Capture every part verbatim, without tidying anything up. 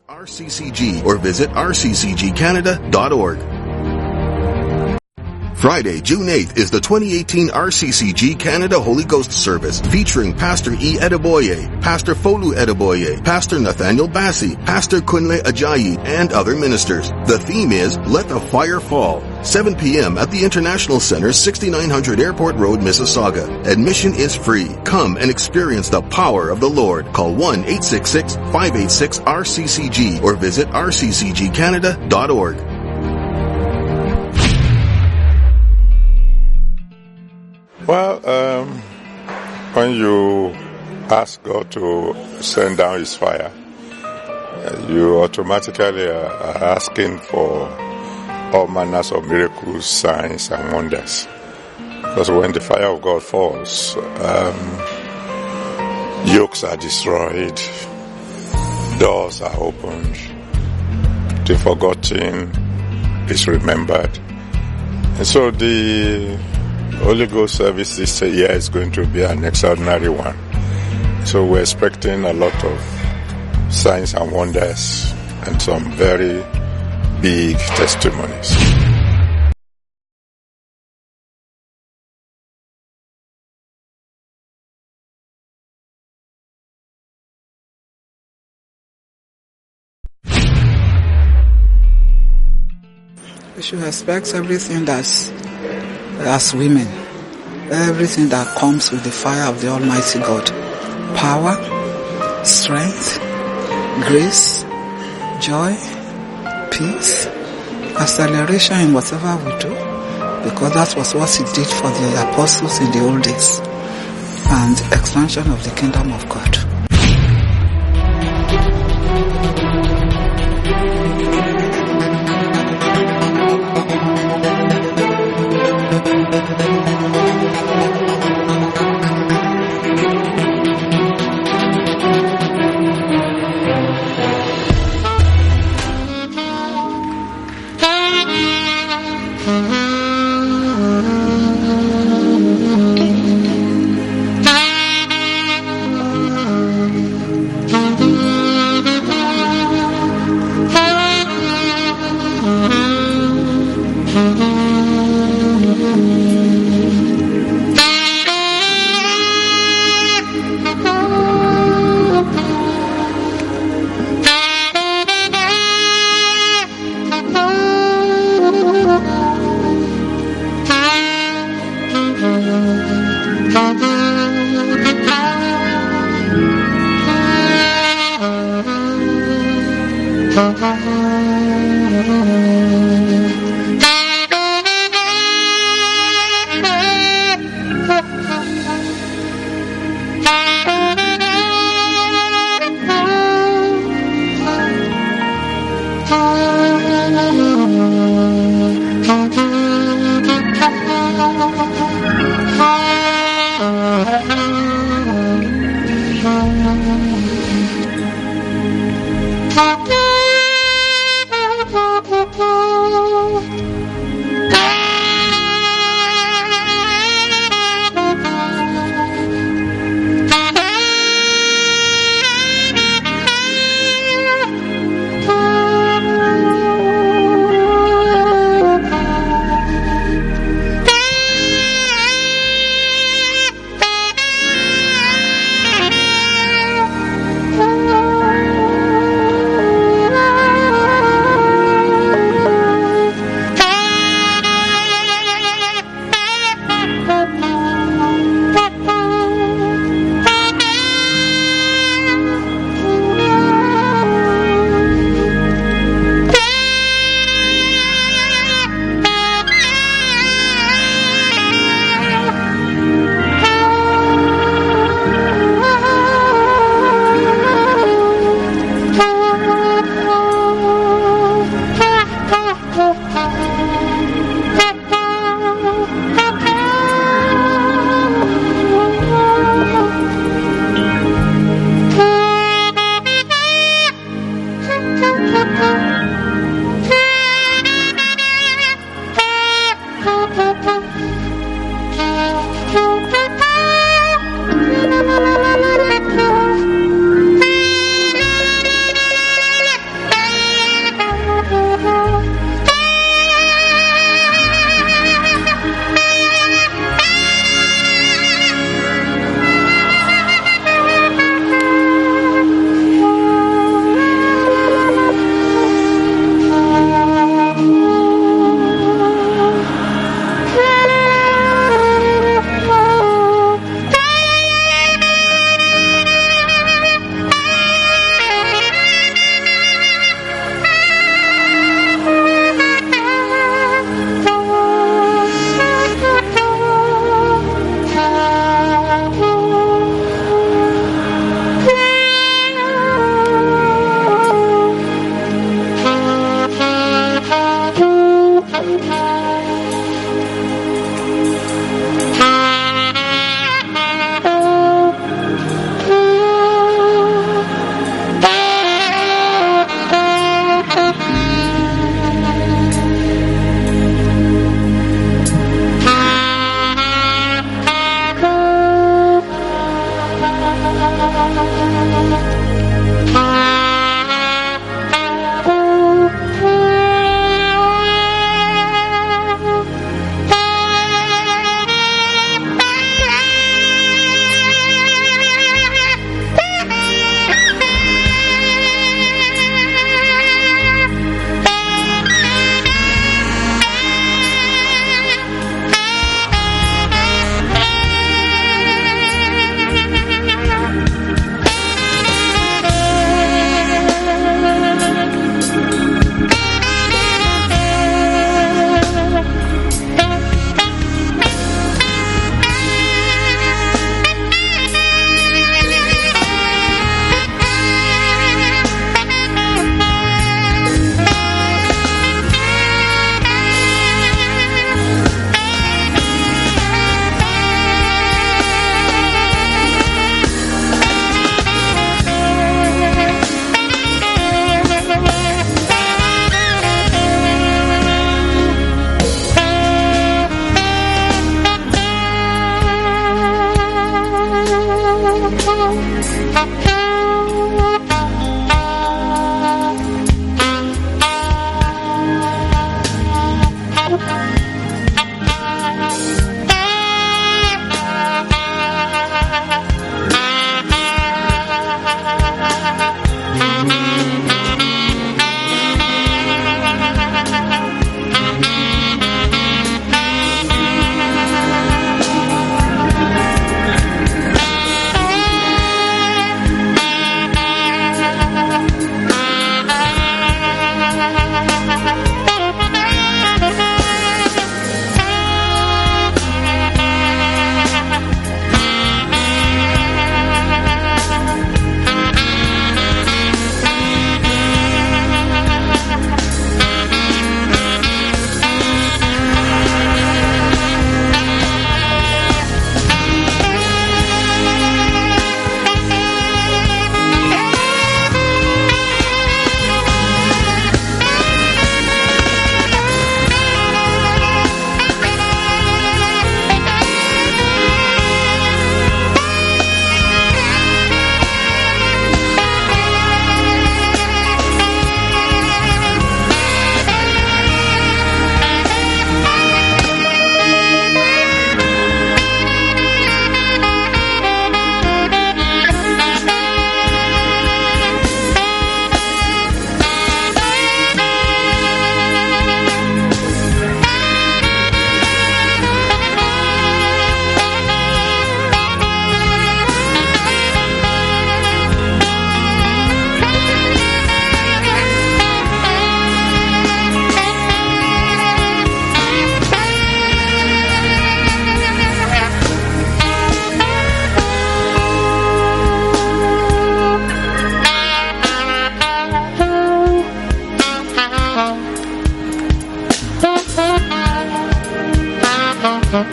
R C C G or visit r c c g canada dot org. Friday, June eighth is the twenty eighteen R C C G Canada Holy Ghost Service featuring Pastor E. Edeboye, Pastor Folu Edeboye, Pastor Nathaniel Bassi, Pastor Kunle Ajayi, and other ministers. The theme is Let the Fire Fall. seven p.m. at the International Center, sixty-nine hundred Airport Road, Mississauga. Admission is free. Come and experience the power of the Lord. Call one eight six six, five eight six, R C C G or visit r c c g canada dot org. Well, um, when you ask God to send down His fire, you automatically are asking for all manners of miracles, signs, and wonders. Because when the fire of God falls, um, yokes are destroyed, doors are opened, the forgotten is remembered. And so the Holy Ghost service this year is going to be an extraordinary one. So we're expecting a lot of signs and wonders and some very big testimonies. We should expect everything that's as women, everything that comes with the fire of the Almighty God. Power, strength, grace, joy, peace, acceleration in whatever we do, because that was what He did for the apostles in the old days, and expansion of the kingdom of God.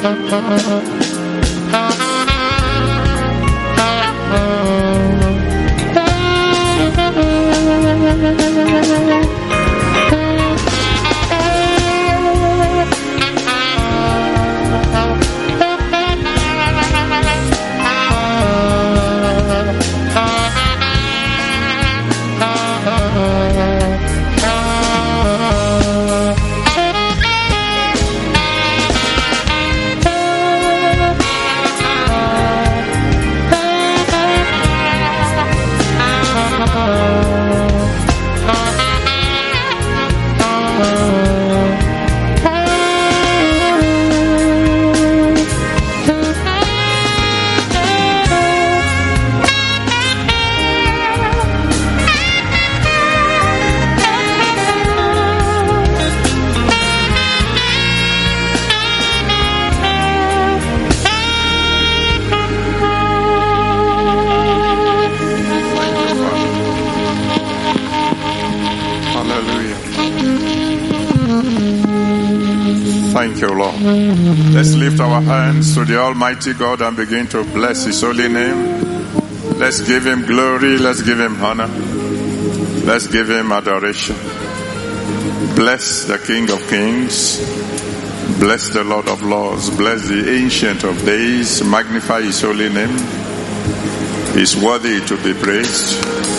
Thank you, Lord. Let's lift our hands to the Almighty God and begin to bless His holy name. Let's give Him glory. Let's give Him honor. Let's give Him adoration. Bless the King of Kings. Bless the Lord of Lords. Bless the Ancient of Days. Magnify His holy name. He's worthy to be praised.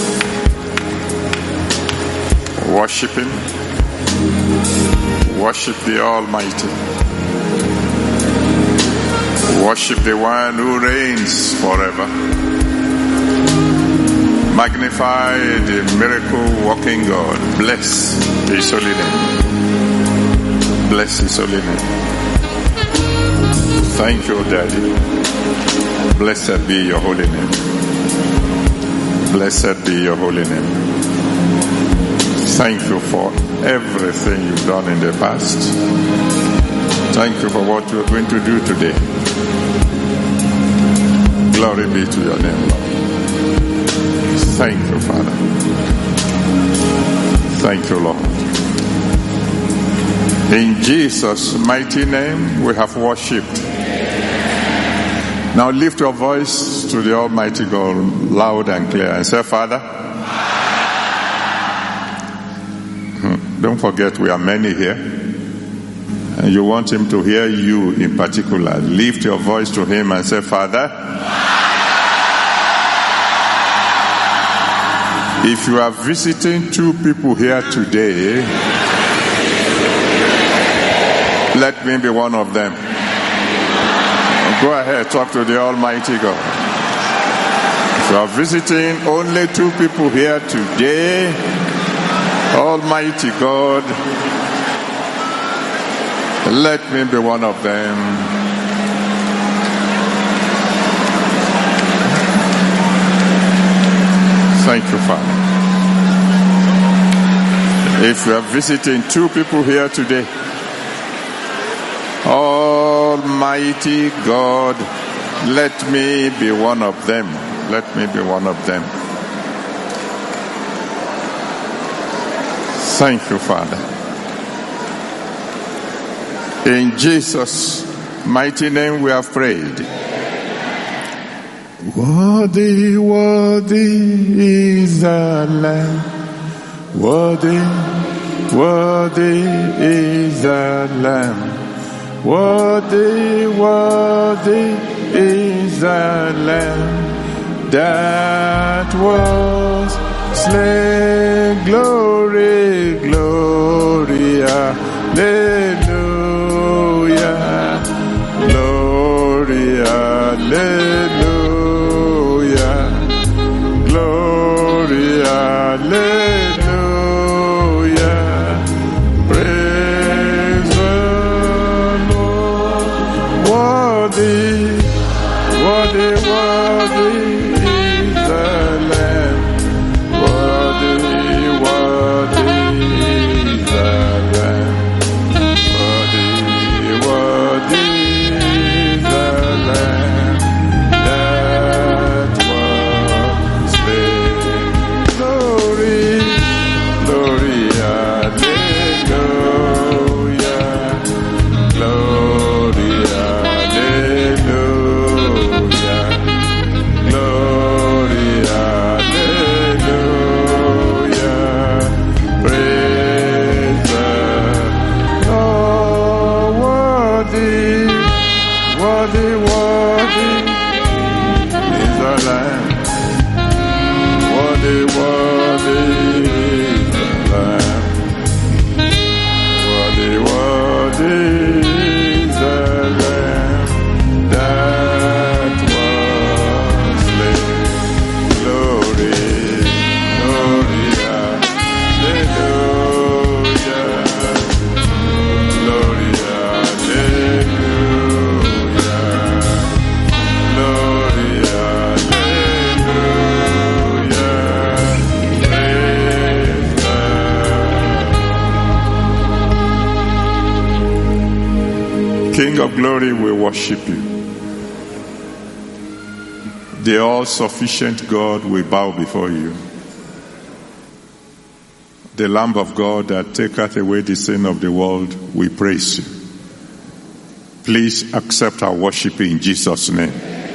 Worship Him. Worship the Almighty. Worship the one who reigns forever. Magnify the miracle-working God. Bless His holy name. Bless His holy name. Thank you, Daddy. Blessed be your holy name. Blessed be your holy name. Thank you for everything you've done in the past. Thank you for what you're going to do today. Glory be to your name, Lord. Thank you, Father. Thank you, Lord. In Jesus' mighty name, we have worshipped. Now lift your voice to the Almighty God loud and clear and say, Father, don't forget we are many here, and you want Him to hear you in particular. Lift your voice to Him and say, Father, if you are visiting two people here today, let me be one of them. Go ahead, talk to the Almighty God. If you are visiting only two people here today, Almighty God, let me be one of them. Thank you, Father. If you are visiting two people here today, Almighty God, let me be one of them. Let me be one of them. Thank you, Father. In Jesus' mighty name we have prayed. Worthy, worthy is the Lamb. Worthy, worthy is the Lamb. Worthy, worthy is the Lamb that was slain. Glory, glory, hallelujah. Glory, hallelujah. Glory, hallelujah. Praise the Lord. Worthy, worthy, worthy is the Lamb. Worthy, worthy is the Lamb. Worthy, worthy is the Lamb that was slain. Glory, King of glory, we worship you. The all-sufficient God, we bow before you. The Lamb of God that taketh away the sin of the world, we praise you. Please accept our worship in Jesus' name.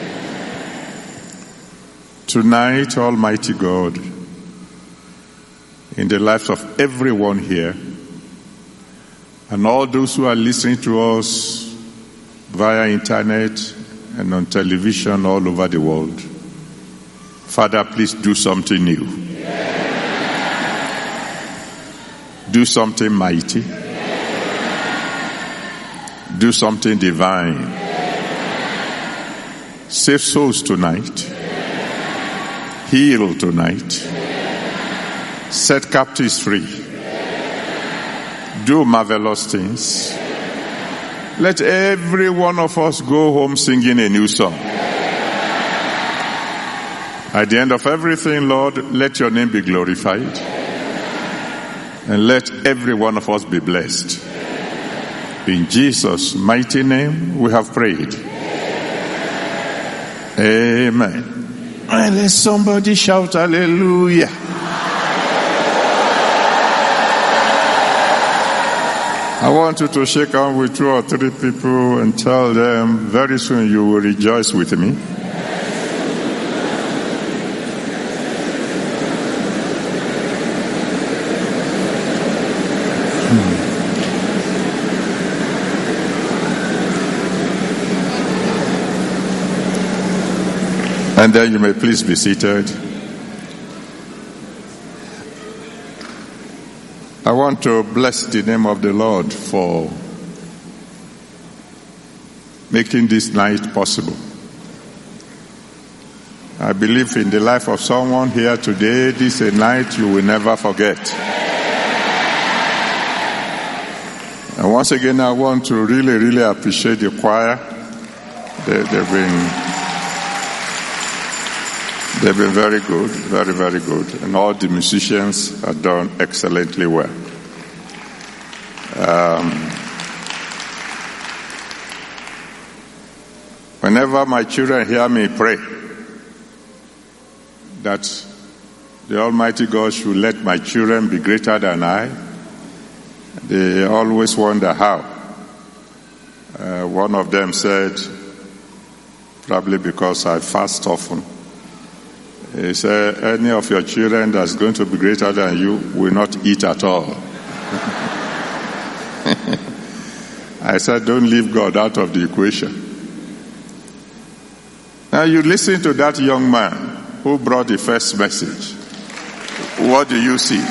Tonight, Almighty God, in the lives of everyone here, and all those who are listening to us via internet and on television all over the world, Father, please do something new. Do something mighty. Do something divine. Save souls tonight. Heal tonight. Set captives free. Do marvelous things. Let every one of us go home singing a new song. At the end of everything, Lord, let your name be glorified. And let every one of us be blessed. In Jesus' mighty name, we have prayed. Amen. And let somebody shout hallelujah. I want you to shake hands with two or three people and tell them, very soon you will rejoice with me. Hmm. And then you may please be seated. I want to bless the name of the Lord for making this night possible. I believe in the life of someone here today, this is a night you will never forget. And once again, I want to really, really appreciate the choir. They, they've been, they've been very good, very, very good. And all the musicians have done excellently well. Um, whenever my children hear me pray that the Almighty God should let my children be greater than I, they always wonder how. Uh, one of them said, probably because I fast often, he said, any of your children that's going to be greater than you will not eat at all. I said, don't leave God out of the equation. Now you listen to that young man who brought the first message. What do you see?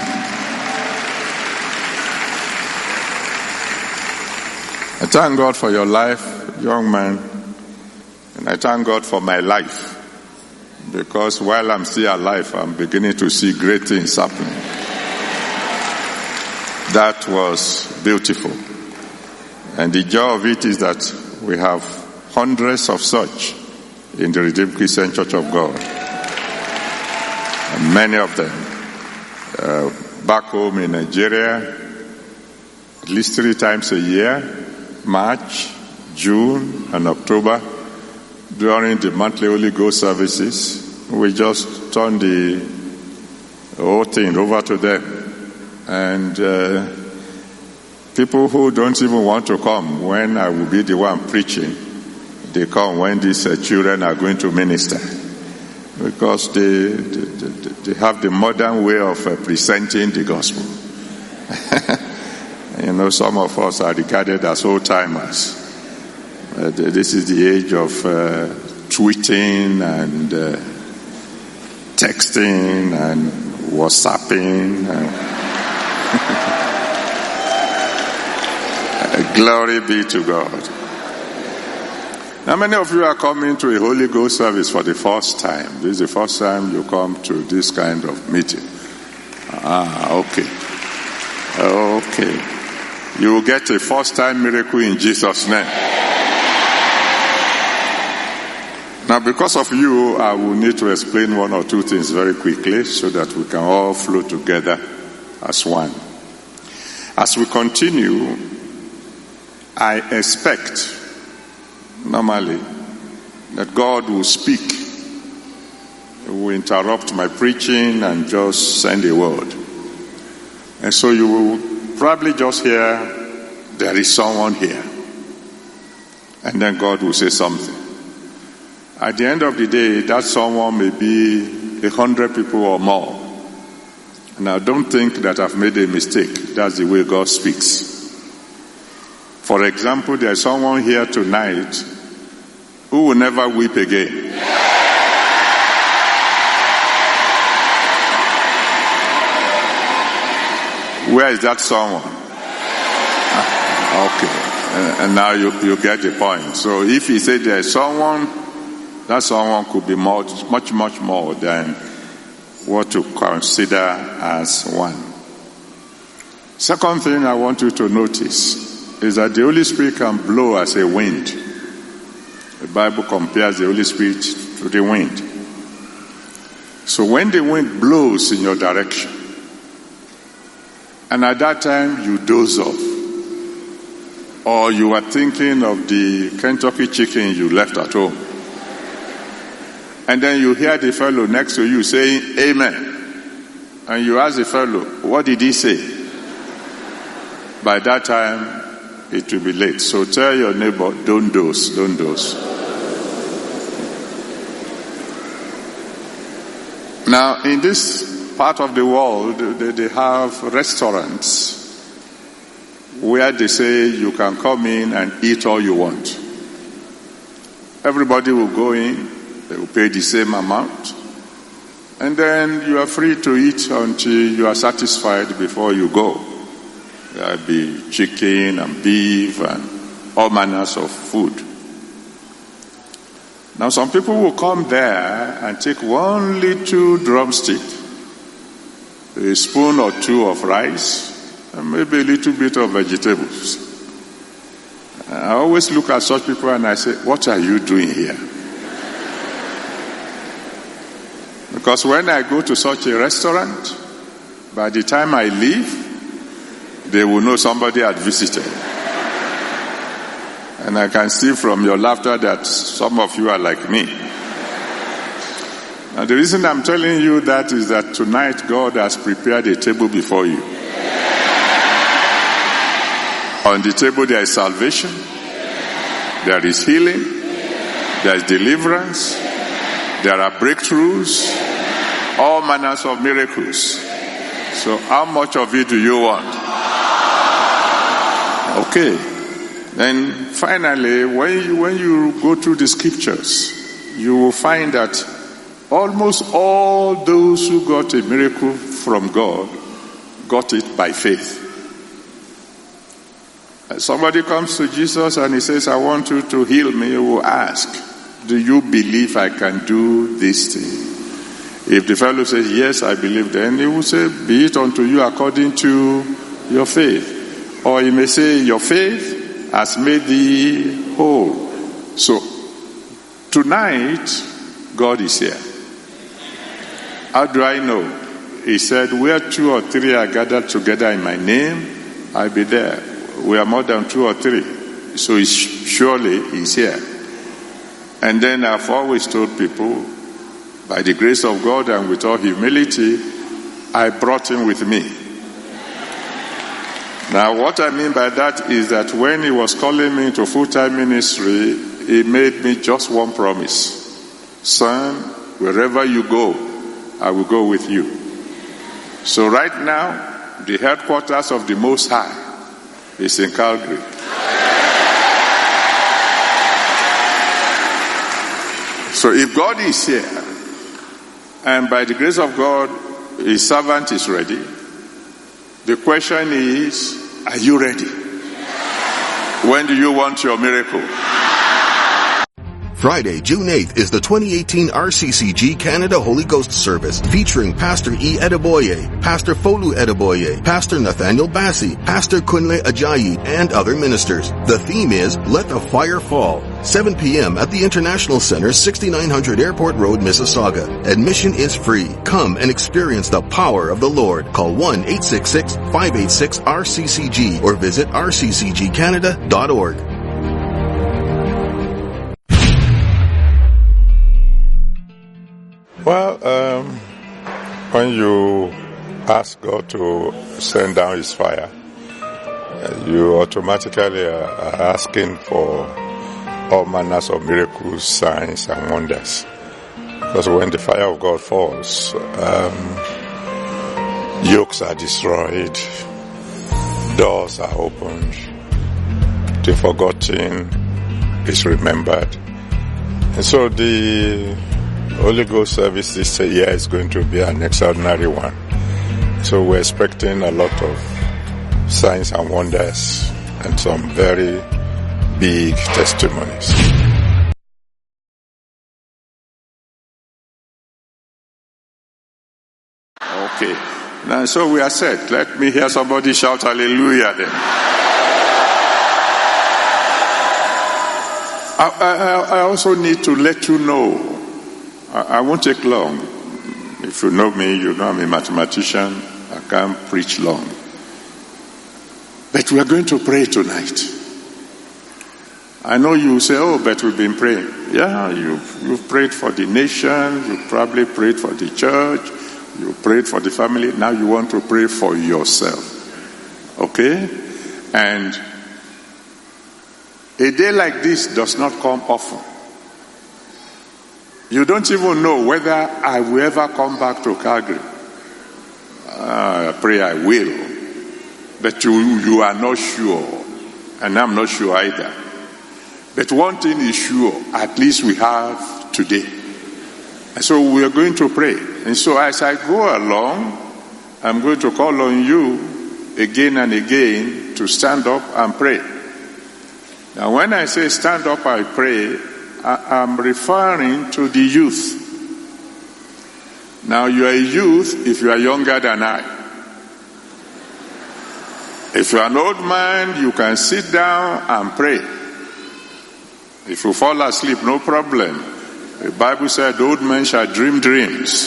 I thank God for your life, young man, and I thank God for my life, because while I'm still alive, I'm beginning to see great things happening. That was beautiful. And the joy of it is that we have hundreds of such in the Redeemed Christian Church of God. And many of them uh, back home in Nigeria, at least three times a year, March, June, and October, during the monthly Holy Ghost services, we just turn the whole thing over to them. And uh, people who don't even want to come when I will be the one preaching, they come when these uh, children are going to minister. Because they, they, they have the modern way of uh, presenting the gospel. You know, some of us are regarded as old-timers. Uh, this is the age of uh, tweeting and uh, texting and WhatsApping. And glory be to God. Now many of you are coming to a Holy Ghost service for the first time. This is the first time you come to this kind of meeting. Ah, okay. Okay. You will get a first time miracle in Jesus' name. Now because of you, I will need to explain one or two things very quickly so that we can all flow together as one. As we continue, I expect normally, that God will speak. He will interrupt my preaching and just send a word. And so you will probably just hear, there is someone here. And then God will say something. At the end of the day, that someone may be a hundred people or more. Now, don't think that I've made a mistake. That's the way God speaks. For example, there's someone here tonight who will never weep again. Where is that someone? Okay. And now you, you get the point. So if he said there's someone, that someone could be much, much, much more than what to consider as one. Second thing I want you to notice is that the Holy Spirit can blow as a wind. The Bible compares the Holy Spirit to the wind. So when the wind blows in your direction, and at that time you doze off, or you are thinking of the Kentucky chicken you left at home, and then you hear the fellow next to you saying, Amen. And you ask the fellow, what did he say? By that time, it will be late. So tell your neighbor, don't doze, don't doze. Now, in this part of the world, they, they have restaurants where they say you can come in and eat all you want. Everybody will go in. They will pay the same amount. And then you are free to eat until you are satisfied before you go. There will be chicken and beef and all manners of food. Now some people will come there and take one little drumstick, a spoon or two of rice, and maybe a little bit of vegetables. I always look at such people and I say, what are you doing here? Because when I go to such a restaurant, by the time I leave, they will know somebody had visited. And I can see from your laughter that some of you are like me. Now the reason I'm telling you that is that tonight God has prepared a table before you. On the table there is salvation, there is healing, there is deliverance, there are breakthroughs, all manners of miracles. So how much of it do you want? Okay. Then finally, when you, when you go through the scriptures, you will find that almost all those who got a miracle from God got it by faith. Somebody comes to Jesus and he says, I want you to heal me. He will ask, do you believe I can do this thing? If the fellow says, yes, I believe, then he will say, be it unto you according to your faith. Or he may say, your faith has made thee whole. So, tonight, God is here. How do I know? He said, where two or three are gathered together in my name, I'll be there. We are more than two or three. So it's surely he's here. And then I've always told people, by the grace of God and with all humility, I brought him with me. Now what I mean by that is that when he was calling me into full-time ministry, he made me just one promise. Son, wherever you go, I will go with you. So right now, the headquarters of the Most High is in Calgary. So if God is here, and by the grace of God, his servant is ready, the question is, are you ready? When do you want your miracle? Friday, June eighth is the twenty eighteen R C C G Canada Holy Ghost Service featuring Pastor E. Edeboye, Pastor Folu Edeboye, Pastor Nathaniel Bassi, Pastor Kunle Ajayi, and other ministers. The theme is Let the Fire Fall. seven p.m. at the International Center, sixty-nine hundred Airport Road, Mississauga. Admission is free. Come and experience the power of the Lord. Call one eight six six, five eight six, R C C G or visit r c c g canada dot org. when you ask God to send down his fire, you automatically are asking for all manners of miracles, signs, and wonders. Because when the fire of God falls, um, yokes are destroyed, doors are opened, the forgotten is remembered. And so the Holy Ghost service this year is going to be an extraordinary one. So we're expecting a lot of signs and wonders and some very big testimonies. Okay. Now, so we are set. Let me hear somebody shout hallelujah then. I, I, I also need to let you know, I, I won't take long. If you know me, you know I'm a mathematician. I can't preach long. But we are going to pray tonight. I know you say, oh, but we've been praying. Yeah, you've, you've prayed for the nation. You probably prayed for the church. You prayed for the family. Now you want to pray for yourself. Okay? And a day like this does not come often. You don't even know whether I will ever come back to Calgary. Uh, I pray I will. But you, you are not sure. And I'm not sure either. But one thing is sure, at least we have today. And so we are going to pray. And so as I go along, I'm going to call on you again and again to stand up and pray. Now when I say stand up and pray, I, I'm referring to the youth. Now you are a youth if you are younger than I. If you are an old man, you can sit down and pray. If you fall asleep, no problem. The Bible said old men shall dream dreams.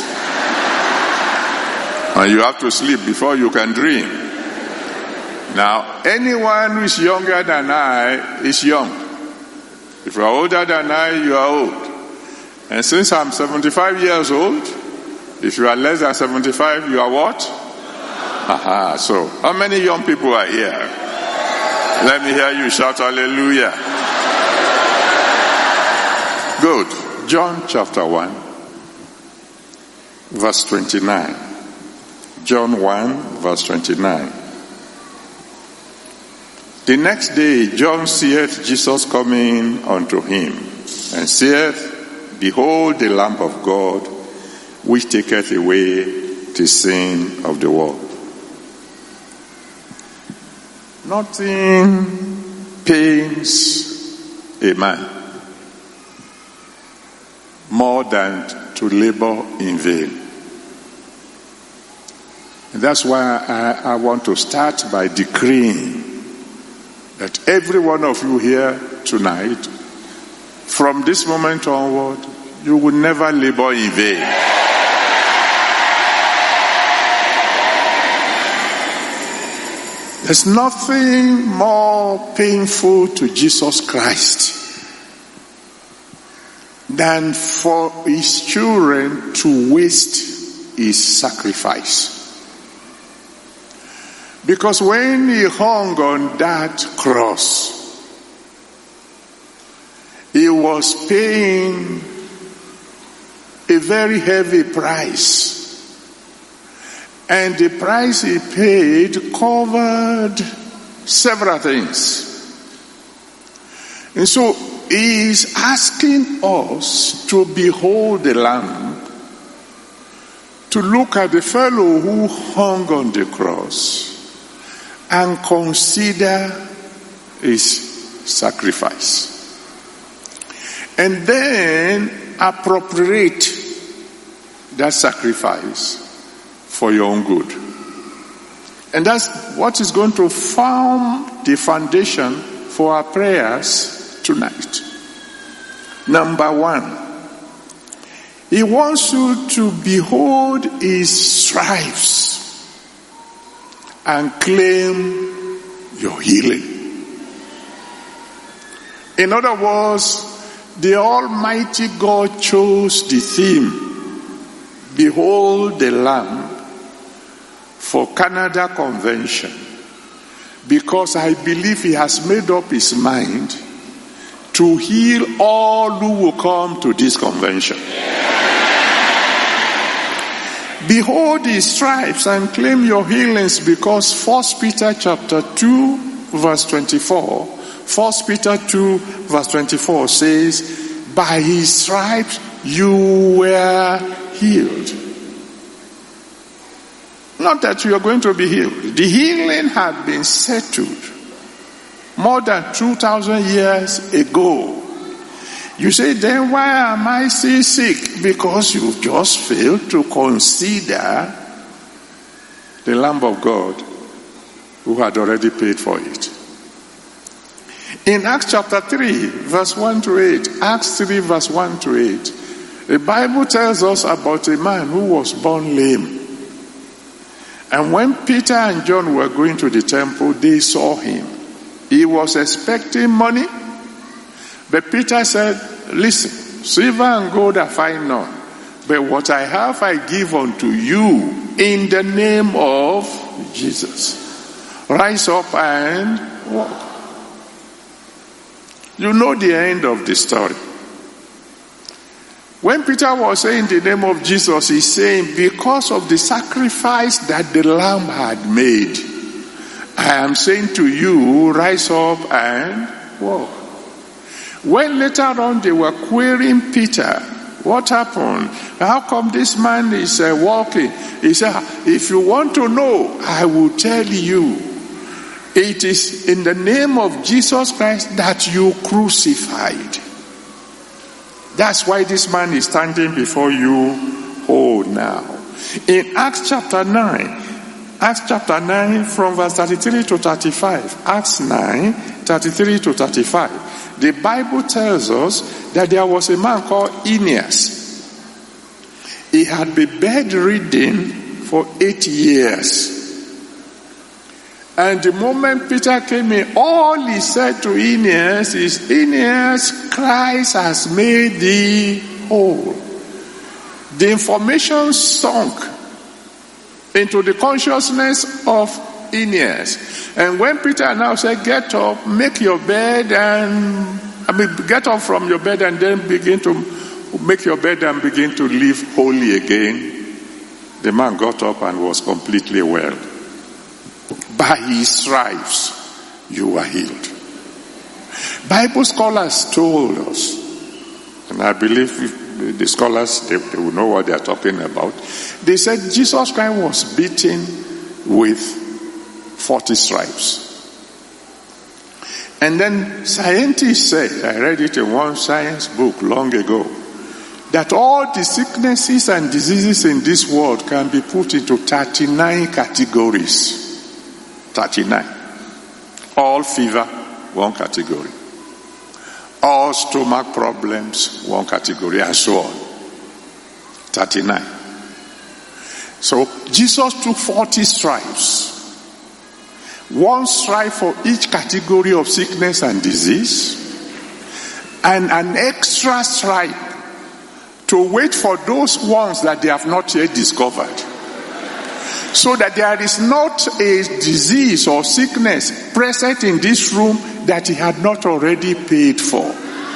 And you have to sleep before you can dream. Now, anyone who is younger than I is young. If you are older than I, you are old. And since I'm seventy-five years old, if you are less than seventy-five, you are what? Aha, so how many young people are here? Let me hear you shout hallelujah. Good. John chapter one, verse twenty-nine. John one, verse twenty-nine. The next day John seeth Jesus coming unto him, and saith, Behold the Lamb of God, which taketh away the sin of the world. Nothing pains a man more than to labor in vain. And that's why I, I want to start by decreeing that every one of you here tonight, from this moment onward, you will never labor in vain. There's nothing more painful to Jesus Christ than for his children to waste his sacrifice. Because when he hung on that cross, he was paying a very heavy price. And the price he paid covered several things. And so he is asking us to behold the Lamb, to look at the fellow who hung on the cross, and consider his sacrifice. And then appropriate that sacrifice for your own good. And that's what is going to form the foundation for our prayers tonight. Number one, he wants you to behold his stripes and claim your healing. In other words, the Almighty God chose the theme, behold the Lamb for Canada Convention, because I believe he has made up his mind to heal all who will come to this convention. Behold his stripes and claim your healings, because First Peter chapter two verse twenty-four, First Peter two verse twenty-four says, by his stripes you were healed. Not that you are going to be healed. The healing had been settled more than two thousand years ago. You say, then why am I still sick? Because you just failed to consider the Lamb of God who had already paid for it. In Acts chapter three, verse one to eight, Acts three, verse one to eight, the Bible tells us about a man who was born lame. And when Peter and John were going to the temple, they saw him. He was expecting money. But Peter said, listen, silver and gold have I none, but what I have I give unto you in the name of Jesus. Rise up and walk. You know the end of the story. When Peter was saying the name of Jesus, he's saying, because of the sacrifice that the Lamb had made, I am saying to you, rise up and walk. When later on they were querying Peter, what happened? How come this man is uh, walking? He said, if you want to know, I will tell you. It is in the name of Jesus Christ that you crucified. That's why this man is standing before you whole now. In Acts chapter nine, Acts chapter nine from verse thirty-three to thirty-five, Acts nine, thirty-three to thirty-five, the Bible tells us that there was a man called Aeneas. He had been bedridden for eight years. And the moment Peter came in, all he said to Aeneas is, Aeneas, Christ has made thee whole. The information sunk into the consciousness of Aeneas. And when Peter now said, get up, make your bed, and I mean, get up from your bed and then begin to make your bed and begin to live holy again, the man got up and was completely well. By his stripes, you are healed. Bible scholars told us, and I believe the scholars, they, they will know what they are talking about. They said Jesus Christ was beaten with forty stripes. And then scientists said, I read it in one science book long ago, that all the sicknesses and diseases in this world can be put into thirty-nine categories. thirty-nine. All fever, one category. All stomach problems, one category, and so on. thirty-nine. So Jesus took forty stripes. One stripe for each category of sickness and disease, and an extra stripe to wait for those ones that they have not yet discovered. So that there is not a disease or sickness present in this room that he had not already paid for,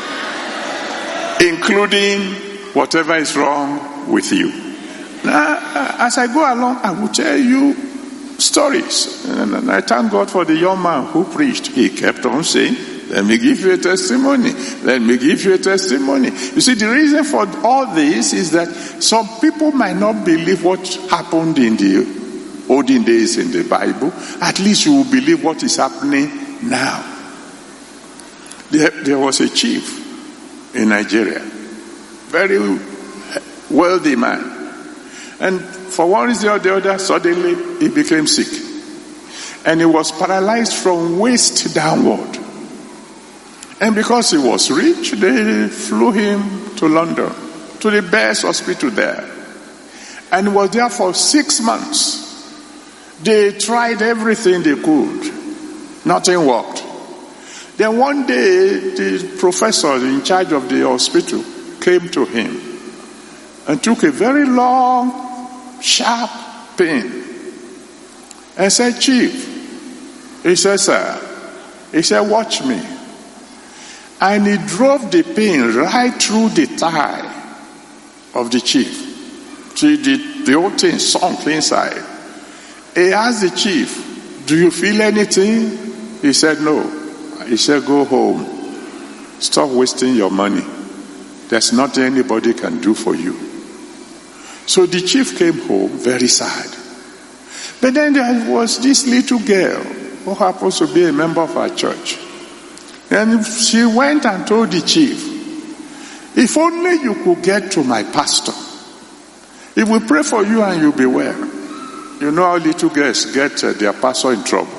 including whatever is wrong with you. Now, as I go along, I will tell you stories. And I thank God for the young man who preached. He kept on saying, let me give you a testimony. Let me give you a testimony. You see, the reason for all this is that some people might not believe what happened in the olden days in the Bible. At least you will believe what is happening now. There, there was a chief in Nigeria, very wealthy man. And for one reason or the other, suddenly he became sick. And he was paralyzed from waist downward. And because he was rich, they flew him to London, to the best hospital there. And he was there for six months. They tried everything they could. Nothing worked. Then one day, the professor in charge of the hospital came to him and took a very long, sharp pin and said, "Chief," he said, "Sir," he said, "watch me." And he drove the pin right through the thigh of the chief. See, the, the whole thing sunk inside. He asked the chief, "Do you feel anything?" He said, "No." He said, "Go home. Stop wasting your money. There's nothing anybody can do for you." So the chief came home very sad. But then there was this little girl who happens to be a member of our church. And she went and told the chief, "If only you could get to my pastor. He will pray for you and you'll be well." You know how little girls get uh, their pastor in trouble.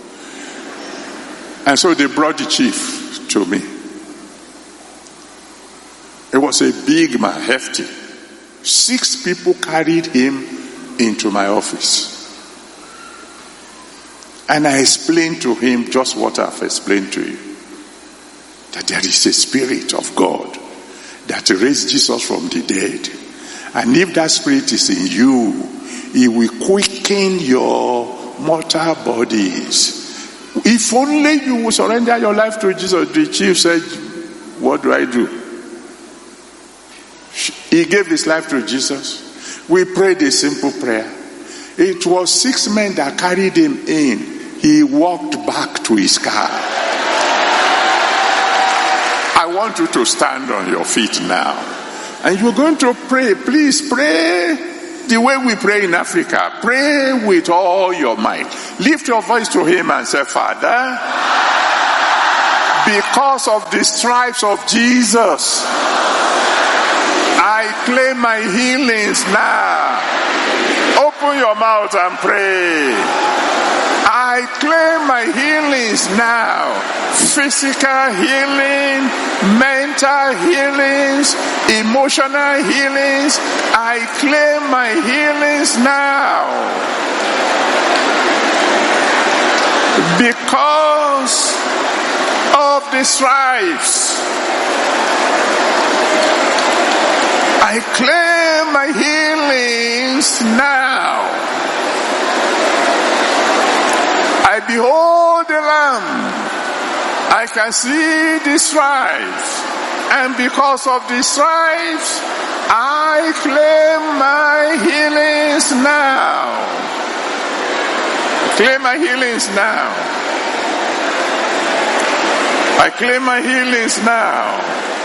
And so they brought the chief to me. It was a big man, hefty. Six people carried him into my office. And I explained to him just what I've explained to you. That there is a spirit of God that raised Jesus from the dead. And if that spirit is in you, he will quicken your mortal bodies. If only you will surrender your life to Jesus. The chief said, "What do I do?" He gave his life to Jesus. We prayed a simple prayer. It was six men that carried him in. He walked back to his car. I want you to stand on your feet now. And you're going to pray. Please pray the way we pray in Africa. Pray with all your might. Lift your voice to him and say, "Father, because of the stripes of Jesus, I claim my healings now." Open your mouth and pray. I claim my healings now. Physical healing, mental healings, emotional healings. I claim my healings now. Because of the stripes, I claim my healings now. I behold the Lamb. I can see the stripes. And because of the stripes, I claim my healings now. I claim my healings now. I claim my healings now.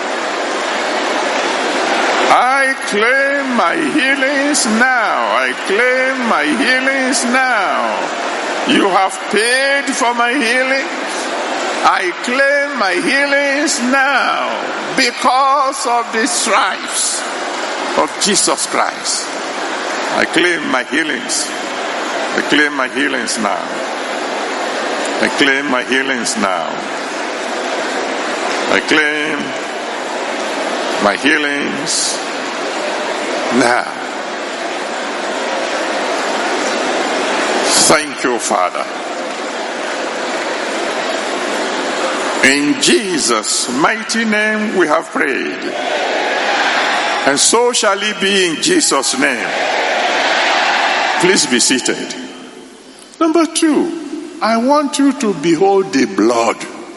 I claim my healings now. I claim my healings now. You have paid for my healing. I claim my healings now because of the stripes of Jesus Christ. I claim my healings. I claim my healings now. I claim my healings now. I claim my healings now. Thank you, Father. In Jesus' mighty name we have prayed. And so shall it be in Jesus' name. Please be seated. Number two, I want you to behold the blood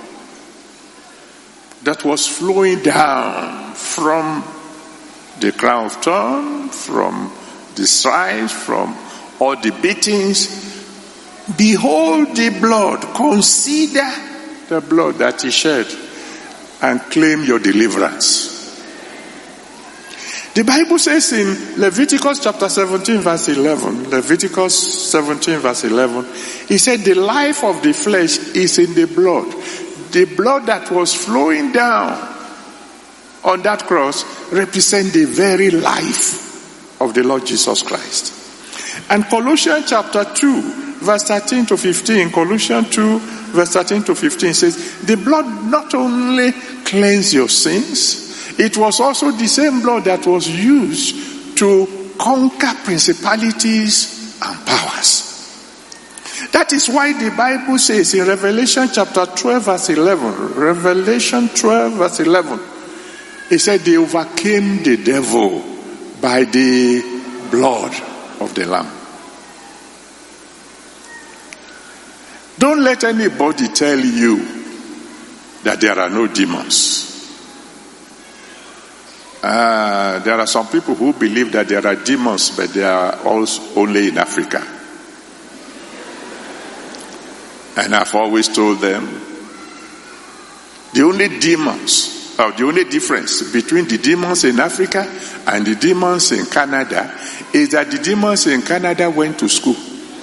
that was flowing down from the crown of thorns, from the stripes, from all the beatings. Behold the blood. Consider the blood that he shed and claim your deliverance. The Bible says in Leviticus chapter seventeen verse eleven, Leviticus seventeen verse eleven, he said the life of the flesh is in the blood. The blood that was flowing down on that cross represents the very life of the Lord Jesus Christ. And Colossians chapter two verse thirteen to fifteen, Colossians two verse thirteen to fifteen says, the blood not only cleansed your sins, it was also the same blood that was used to conquer principalities and powers. That is why the Bible says in Revelation chapter twelve verse eleven, Revelation twelve verse eleven, it said they overcame the devil by the blood of the Lamb. Don't let anybody tell you that there are no demons. Uh, there are some people who believe that there are demons, but they are also only in Africa. And I've always told them, the only demons, or the only difference between the demons in Africa and the demons in Canada is that the demons in Canada went to school.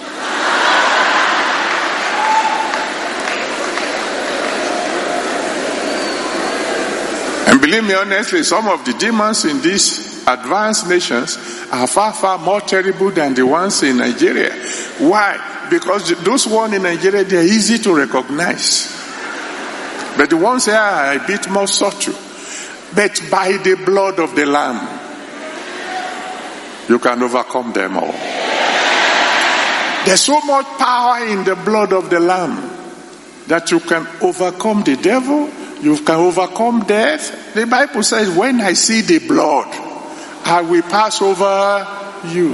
And believe me honestly, some of the demons in these advanced nations are far, far more terrible than the ones in Nigeria. Why? Because those ones in Nigeria, they are easy to recognize. But the ones here are a bit more subtle. But by the blood of the Lamb, you can overcome them all. There's so much power in the blood of the Lamb that you can overcome the devil, you can overcome death. The Bible says, when I see the blood, I will pass over you.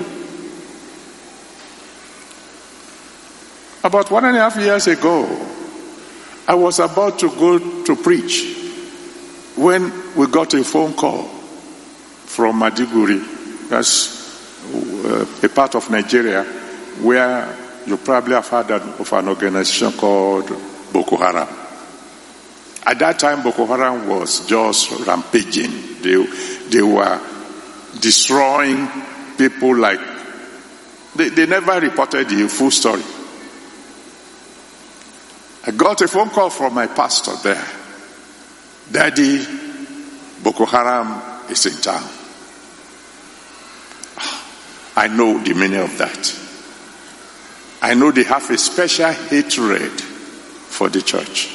About one and a half years ago, I was about to go to preach when we got a phone call from Maiduguri. That's uh, a part of Nigeria where you probably have heard of an organization called Boko Haram. At that time, Boko Haram was just rampaging. They, they were destroying people like... They, they never reported the full story. I got a phone call from my pastor there. Daddy, Boko Haram is in town. I know the meaning of that. I know they have a special hatred for the church.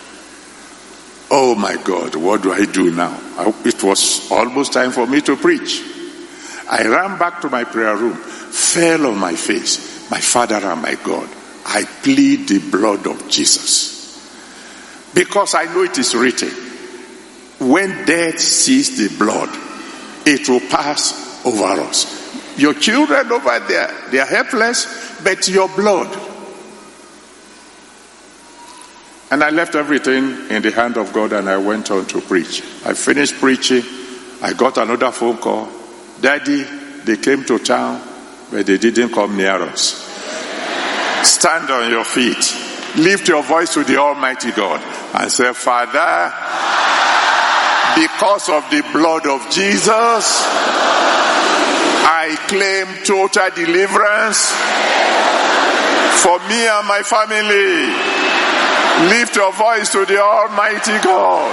Oh my God, what do I do now? It was almost time for me to preach. I ran back to my prayer room, fell on my face. My Father and my God, I plead the blood of Jesus. Because I know it is written, when death sees the blood, it will pass over us. Your children over there, they are helpless, but your blood. And I left everything in the hand of God and I went on to preach. I finished preaching. I got another phone call. Daddy, they came to town, but they didn't come near us. Stand on your feet. Lift your voice to the Almighty God and say, Father, because of the blood of Jesus, I claim total deliverance for me and my family. Lift your voice to the Almighty God.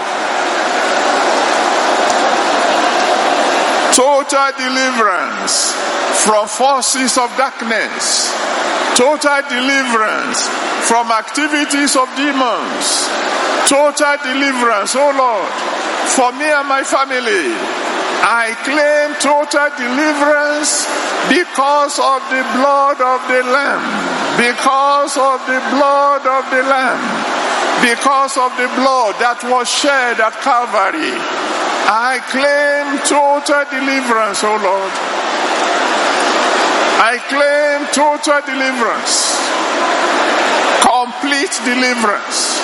Total deliverance from forces of darkness. Total deliverance from activities of demons. Total deliverance, oh Lord, for me and my family. I claim total deliverance because of the blood of the Lamb. Because of the blood of the Lamb. Because of the blood that was shed at Calvary. I claim total deliverance, oh Lord. I claim total deliverance. Complete deliverance.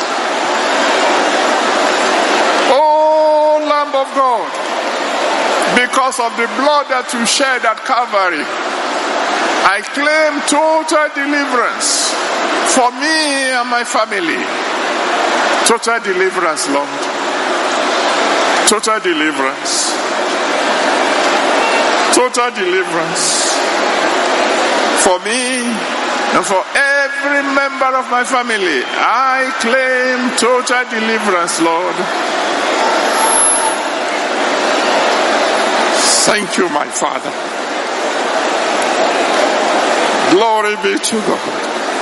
Oh Lamb of God, because of the blood that you shed at Calvary, I claim total deliverance for me and my family. Total deliverance, Lord. Total deliverance. Total deliverance for me and for every member of my family. I claim total deliverance, Lord. Thank you, my Father. Glory be to God.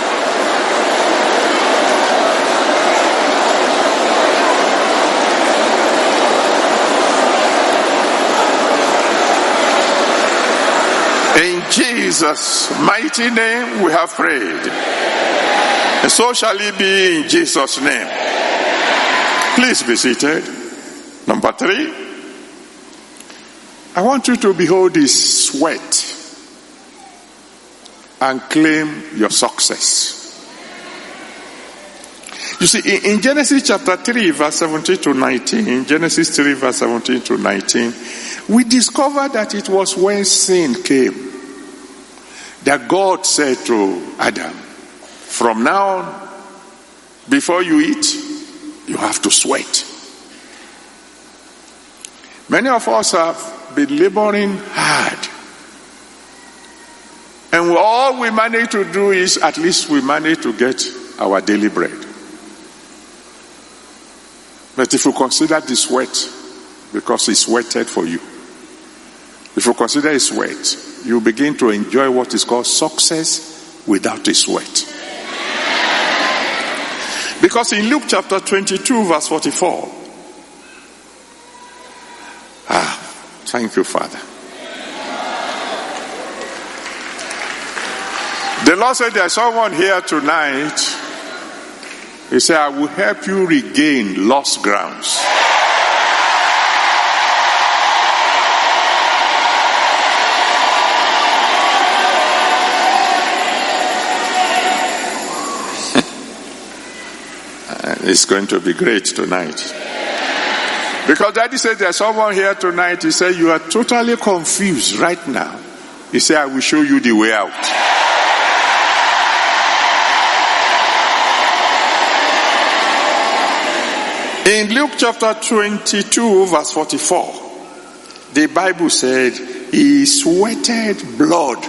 In Jesus' mighty name we have prayed. And so shall it be in Jesus' name. Please be seated. Number three. I want you to behold his sweat and claim your success. You see, in, in Genesis chapter three, verse seventeen to nineteen, in Genesis three, verse seventeen to nineteen, we discover that it was when sin came that God said to Adam, from now on, before you eat, you have to sweat. Many of us have been laboring hard. And all we manage to do is, at least we manage to get our daily bread. But if you consider the sweat, because he sweated for you, if you consider his sweat, you begin to enjoy what is called success without a sweat. Because in Luke chapter twenty-two, verse forty-four, ah, thank you, Father. The Lord said there's someone here tonight. He said, I will help you regain lost grounds. It's going to be great tonight. Because Daddy said there's someone here tonight. He said, you are totally confused right now. He said, I will show you the way out. In Luke chapter twenty-two, verse forty-four, the Bible said he sweated blood.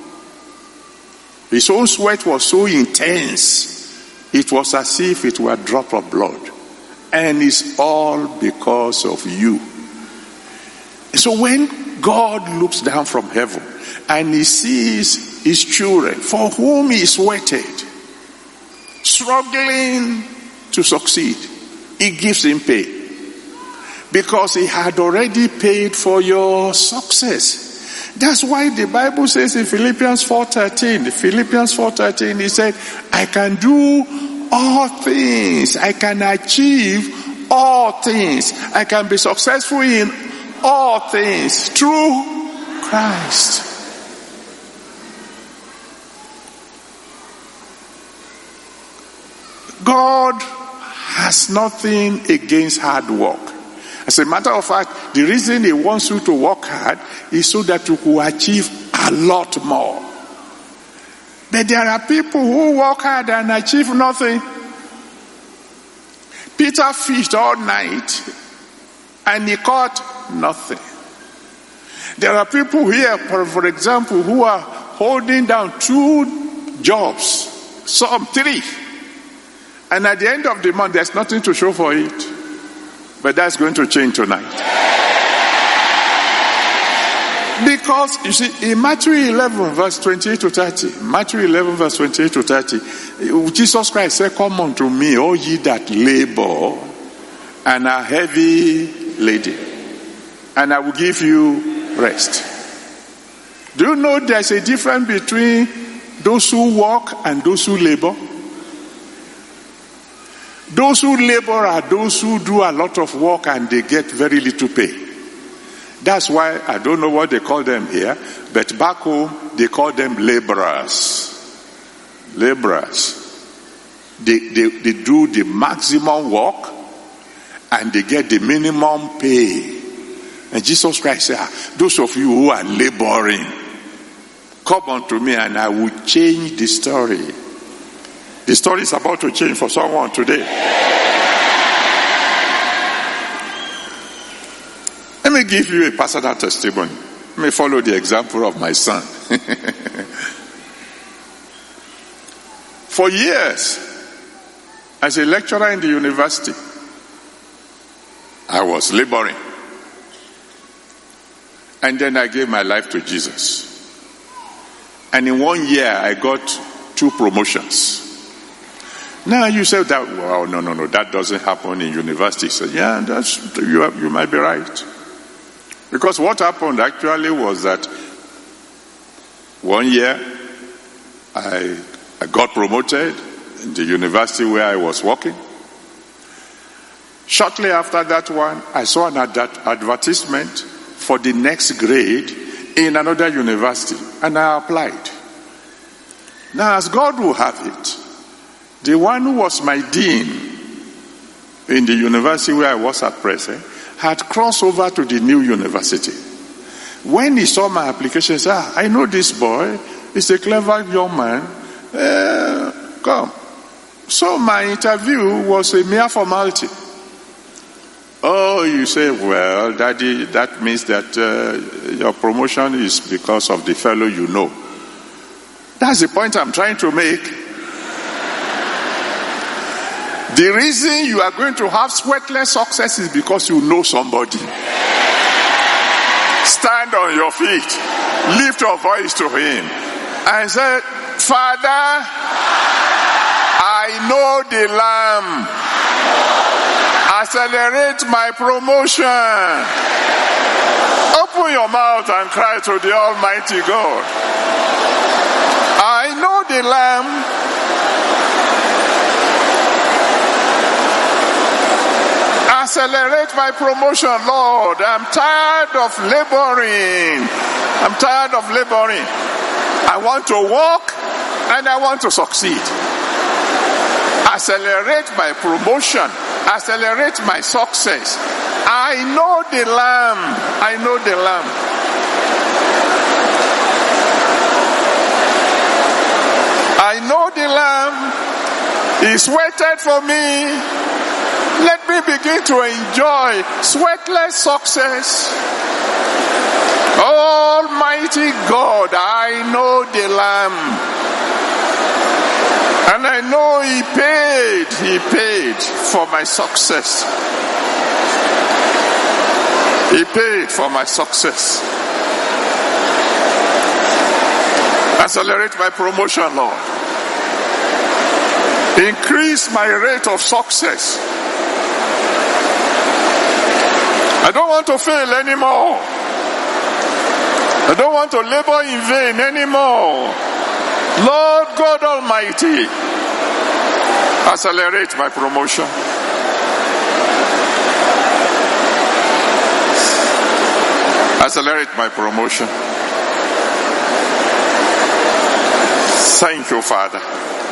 His own sweat was so intense, it was as if it were a drop of blood. And it's all because of you. So when God looks down from heaven and he sees his children for whom he sweated, struggling to succeed, he gives him pay. Because he had already paid for your success. That's why the Bible says in Philippians four thirteen, Philippians four thirteen, he said, I can do all things. I can achieve all things. I can be successful in all things through Christ. God has nothing against hard work. As a matter of fact, the reason he wants you to work hard is so that you will achieve a lot more. But there are people who work hard and achieve nothing. Peter fished all night and he caught nothing. There are people here, for example, who are holding down two jobs, some three. And at the end of the month, there's nothing to show for it. But that's going to change tonight. Because, you see, in Matthew eleven, verse twenty-eight to thirty, Matthew eleven, verse twenty-eight to thirty, Jesus Christ said, come unto me, all ye that labor and are heavy laden, and I will give you rest. Do you know there's a difference between those who work and those who labor? Those who labor are those who do a lot of work and they get very little pay. That's why I don't know what they call them here, but back home they call them laborers. Laborers. They, they, they do the maximum work and they get the minimum pay. And Jesus Christ said, those of you who are laboring, come unto me and I will change the story. The story is about to change for someone today. Let me give you a personal testimony. Let me follow the example of my son. For years, as a lecturer in the university, I was laboring. And then I gave my life to Jesus. And in one year, I got two promotions. Now you say that, well, no, no, no, that doesn't happen in university. So yeah, that's, you, have, you might be right. Because what happened actually was that one year I, I got promoted in the university where I was working. Shortly after that one, I saw an ad- advertisement for the next grade in another university, and I applied. Now, as God will have it, the one who was my dean in the university where I was at present had crossed over to the new university. When he saw my application, he said, ah, I know this boy. He's a clever young man. Uh, come. So my interview was a mere formality. Oh, you say, well, Daddy, that means that uh, your promotion is because of the fellow you know. That's the point I'm trying to make. The reason you are going to have sweatless success is because you know somebody. Stand on your feet. Lift your voice to him. And say, Father, I know the Lamb. Accelerate my promotion. Open your mouth and cry to the Almighty God. I know the Lamb. Accelerate my promotion, Lord. I'm tired of laboring. I'm tired of laboring. I want to walk and I want to succeed. Accelerate my promotion. Accelerate my success. I know the Lamb. I know the Lamb. I know the Lamb. He's waited for me. Let me begin to enjoy sweatless success. Almighty God, I know the Lamb. And I know He paid, He paid for my success. He paid for my success. Accelerate my promotion, Lord. Increase my rate of success. I don't want to fail anymore. I don't want to labor in vain anymore. Lord God Almighty, accelerate my promotion. Accelerate my promotion. Thank you, Father.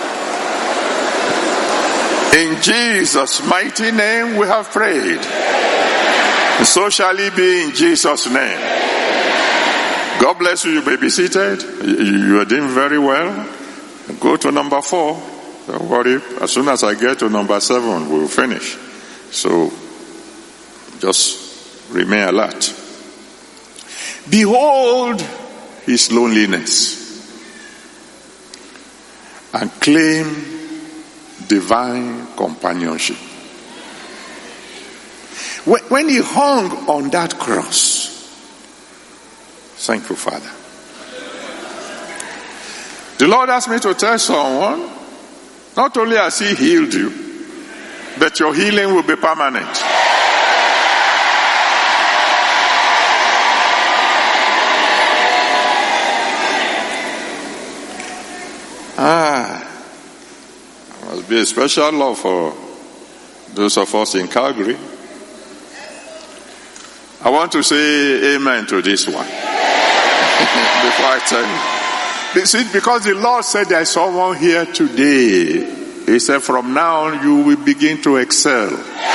In Jesus' mighty name we have prayed. So shall it be in Jesus' name. God bless you. You may be seated. You are doing very well. Go to number four. Don't worry. As soon as I get to number seven, we'll finish. So just remain alert. Behold his loneliness and claim divine companionship. When he hung on that cross, thank you, Father. The Lord asked me to tell someone, not only has he healed you, but your healing will be permanent. Ah, there must be a special love for those of us in Calgary. I want to say amen to this one. Before I tell you. See, because the Lord said there's someone here today. He said from now on you will begin to excel.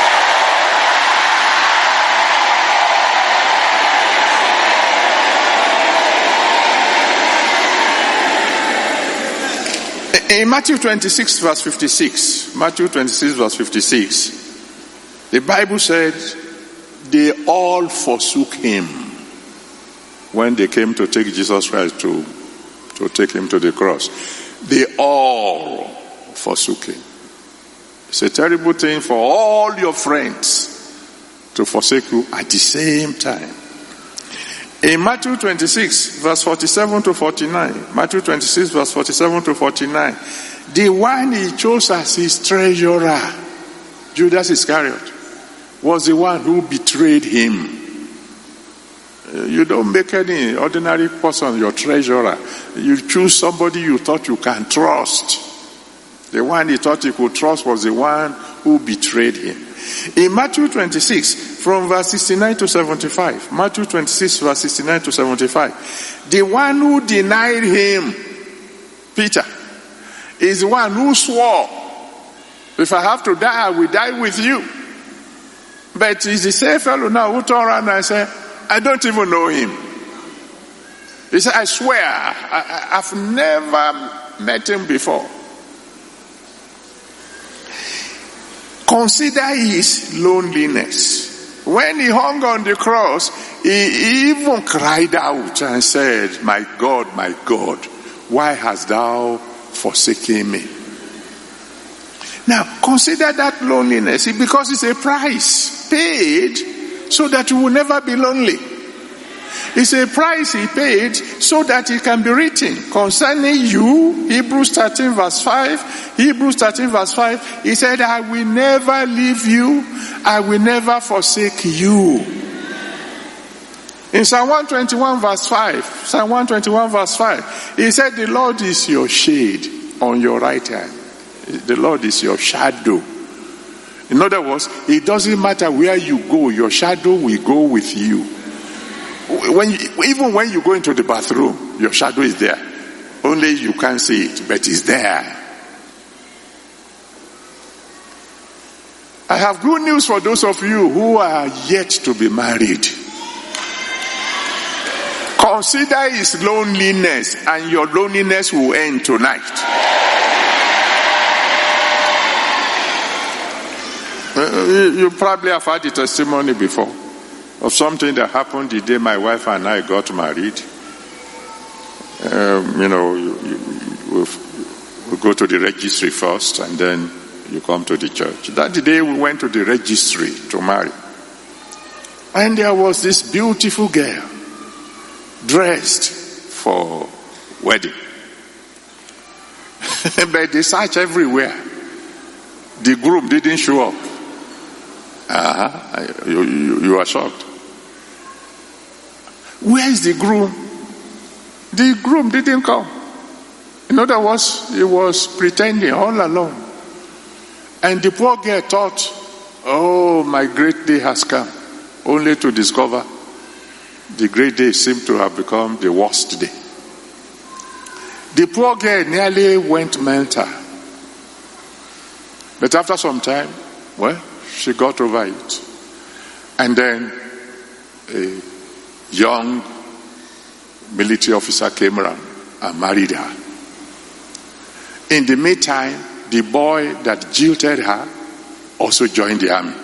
In Matthew twenty-six verse fifty-six, Matthew twenty-six verse fifty-six, the Bible said, they all forsook him when they came to take Jesus Christ to, to take him to the cross. They all forsook him. It's a terrible thing for all your friends to forsake you at the same time. In Matthew twenty-six verse forty-seven to forty-nine, Matthew twenty-six verse forty-seven to forty-nine, the one he chose as his treasurer, Judas Iscariot, was the one who betrayed him. You don't make any ordinary person your treasurer. You choose somebody you thought you can trust. The one he thought he could trust was the one who betrayed him. In Matthew twenty-six, from verse sixty-nine to seventy-five, Matthew twenty-six, verse sixty-nine to seventy-five, the one who denied him, Peter, is the one who swore, if I have to die, I will die with you. But he's the same fellow now who turned around and said, I don't even know him. He said, I swear, I, I've never met him before. Consider his loneliness. When he hung on the cross, he even cried out and said, my God, my God, why hast thou forsaken me? Now, consider that loneliness, because it's a price paid so that you will never be lonely. It's a price he paid so that it can be written concerning you. Hebrews thirteen verse five. Hebrews thirteen verse five. He said, I will never leave you. I will never forsake you. In Psalm one twenty-one verse five. Psalm one twenty-one verse five. He said, the Lord is your shade on your right hand. The Lord is your shadow. In other words, it doesn't matter where you go, your shadow will go with you. When you, even when you go into the bathroom, your shadow is there. Only you can't see it, but it's there. I have good news for those of you who are yet to be married. Consider his loneliness, and your loneliness will end tonight. Uh, you probably have had the testimony before of something that happened the day my wife and I got married. Um, you know, you, you, we go to the registry first, and then you come to the church. That day we went to the registry to marry. And there was this beautiful girl dressed for wedding. But they searched everywhere. The groom didn't show up. Uh-huh. You, you, you are shocked. Where is the groom? The groom didn't come. In other words, he was pretending all along. And the poor girl thought, oh, my great day has come. Only to discover the great day seemed to have become the worst day. The poor girl nearly went mental. But after some time, well, she got over it. And then a young military officer came around and married her. In the meantime, the boy that jilted her also joined the army.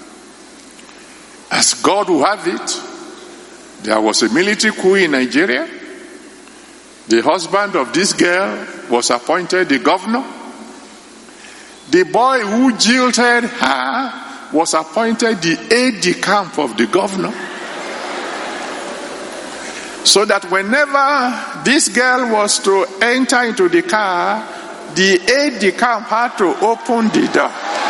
As God will have it, there was a military coup in Nigeria. The husband of this girl was appointed the governor. The boy who jilted her was appointed the aide-de-camp of the governor. So that whenever this girl was to enter into the car, the aide-de-camp had to open the door.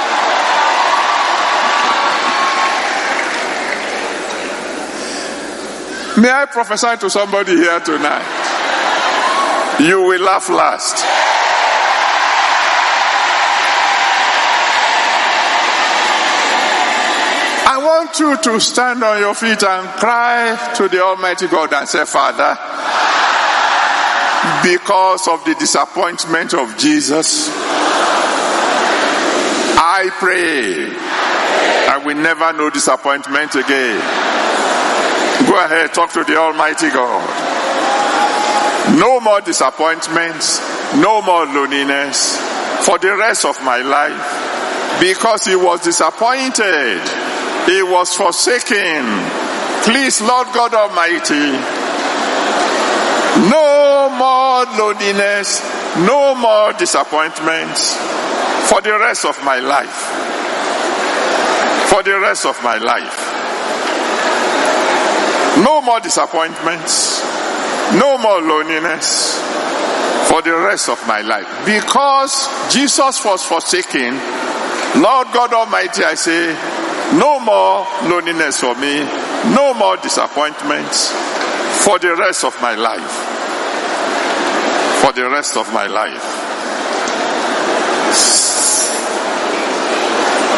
May I prophesy to somebody here tonight? You will laugh last. I want you to stand on your feet and cry to the Almighty God and say, Father, because of the disappointment of Jesus, I pray I will never know disappointment again. Go ahead, talk to the Almighty God. No more disappointments, no more loneliness for the rest of my life, because he was disappointed. He was forsaken. Please, Lord God Almighty, no more loneliness, no more disappointments for the rest of my life. For the rest of my life. No more disappointments, no more loneliness for the rest of my life. Because Jesus was forsaken, Lord God Almighty, I say, no more loneliness for me, no more disappointments for the rest of my life. For the rest of my life.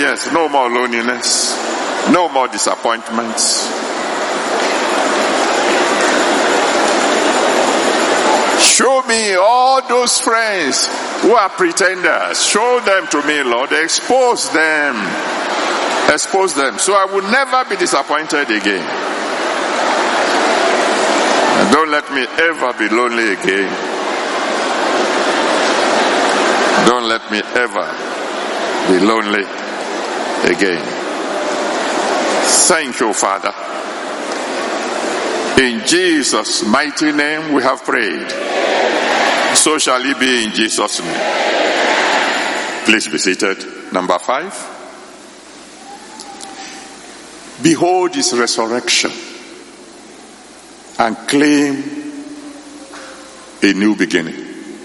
yes, no more loneliness, no more disappointments. Show me all those friends who are pretenders. Show them to me, Lord. Expose them. Expose them. So I will never be disappointed again. And don't let me ever be lonely again. Don't let me ever be lonely again. Thank you, Father. In Jesus' mighty name we have prayed. So shall it be in Jesus' name. Please be seated. Number five. Behold his resurrection and claim a new beginning.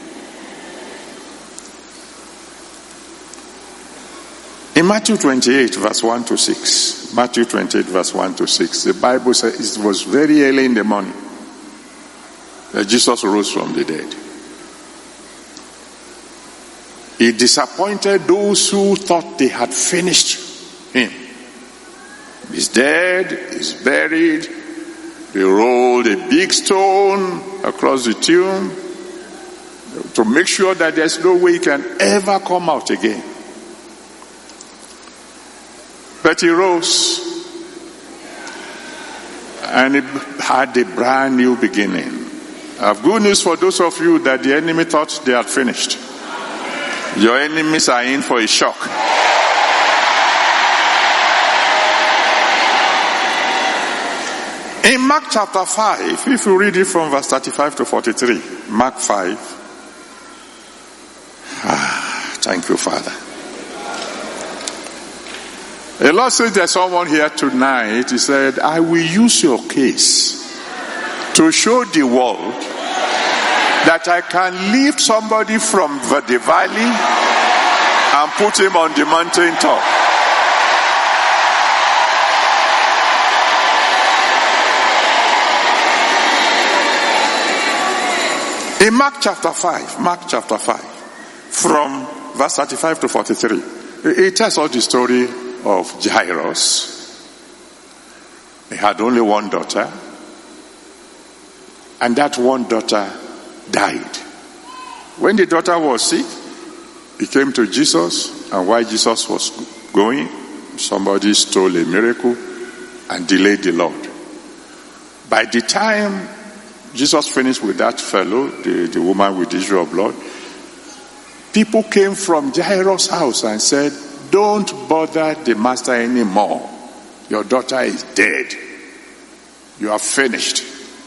In Matthew twenty-eight, verse one to six, Matthew twenty-eight, verse one to six, the Bible says it was very early in the morning that Jesus rose from the dead. He disappointed those who thought they had finished him. He's dead, he's buried. They rolled a big stone across the tomb to make sure that there's no way he can ever come out again. But he rose and he had a brand new beginning. I have good news for those of you that the enemy thought they had finished. Your enemies are in for a shock. In Mark chapter five, if you read it from verse thirty-five to forty-three, Mark five. Ah, thank you, Father. The Lord said there's someone here tonight. He said, I will use your case to show the world that I can lift somebody from the valley and put him on the mountain top. In Mark chapter five, Mark chapter five, from verse thirty-five to forty-three, it tells us the story of Jairus. He had only one daughter, and that one daughter died. When the daughter was sick, he came to Jesus, and while Jesus was going, somebody stole a miracle and delayed the Lord. By the time Jesus finished with that fellow, the, the woman with the issue of blood, people came from Jairus' house and said, don't bother the master anymore. Your daughter is dead. You are finished.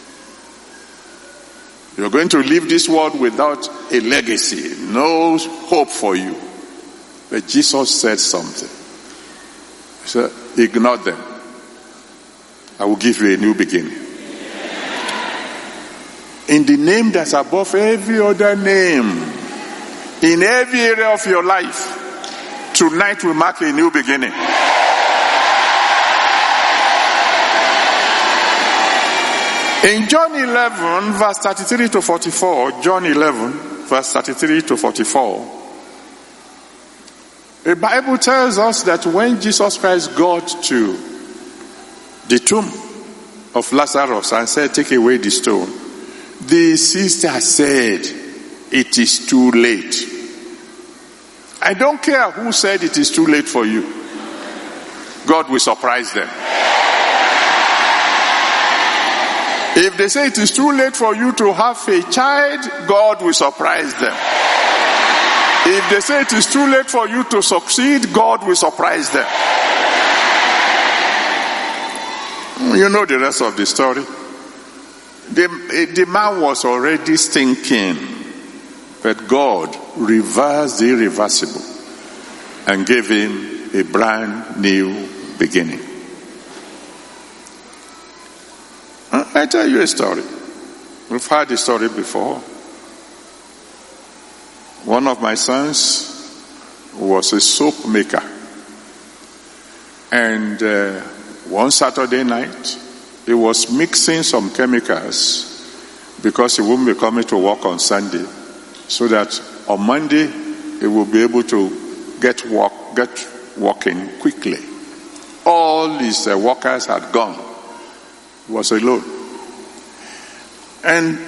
You're going to leave this world without a legacy. No hope for you. But Jesus said something. He said, ignore them. I will give you a new beginning. In the name that's above every other name, in every area of your life, tonight will mark a new beginning. In John eleven, verse thirty-three to forty-four, John eleven, verse thirty-three to forty-four, the Bible tells us that when Jesus Christ got to the tomb of Lazarus and said, take away the stone, the sister said, it is too late. I don't care who said it is too late for you. God will surprise them. If they say it is too late for you to have a child, God will surprise them. If they say it is too late for you to succeed, God will surprise them. You know the rest of the story. The, the man was already stinking, but God reversed the irreversible and gave him a brand new beginning. I tell you a story. We've heard the story before. One of my sons was a soap maker. And uh, one Saturday night, he was mixing some chemicals because he wouldn't be coming to work on Sunday, so that on Monday he will be able to get work, get walking quickly. All his uh, workers had gone. He was alone. And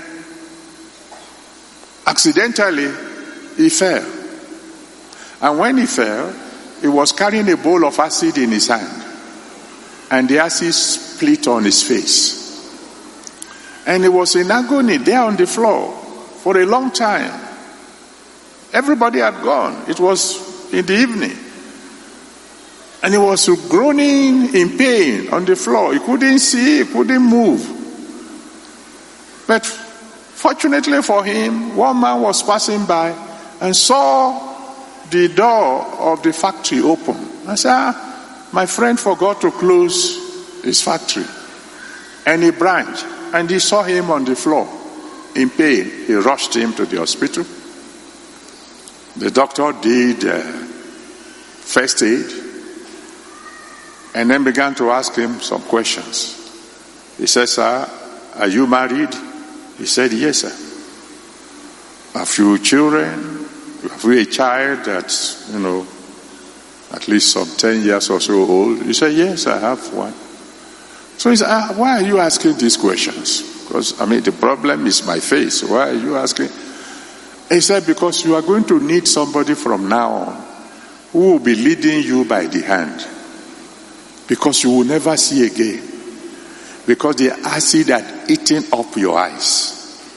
accidentally, he fell. And when he fell, he was carrying a bowl of acid in his hand. And the acid split on his face. And he was in agony there on the floor for a long time. Everybody had gone. It was in the evening. And he was groaning in pain on the floor. He couldn't see, he couldn't move. But fortunately for him, one man was passing by and saw the door of the factory open. I said, ah, my friend forgot to close his factory. And he branched, and he saw him on the floor in pain. He rushed him to the hospital. The doctor did uh, first aid, and then began to ask him some questions. He said, sir, are you married? He said, yes, sir. Have you children? Have you a child that's, you know, at least some ten years or so old? He said, yes, I have one. So he said, ah, why are you asking these questions? Because, I mean, the problem is my face. Why are you asking? He said, because you are going to need somebody from now on who will be leading you by the hand. Because you will never see again. Because the acid had eaten up your eyes.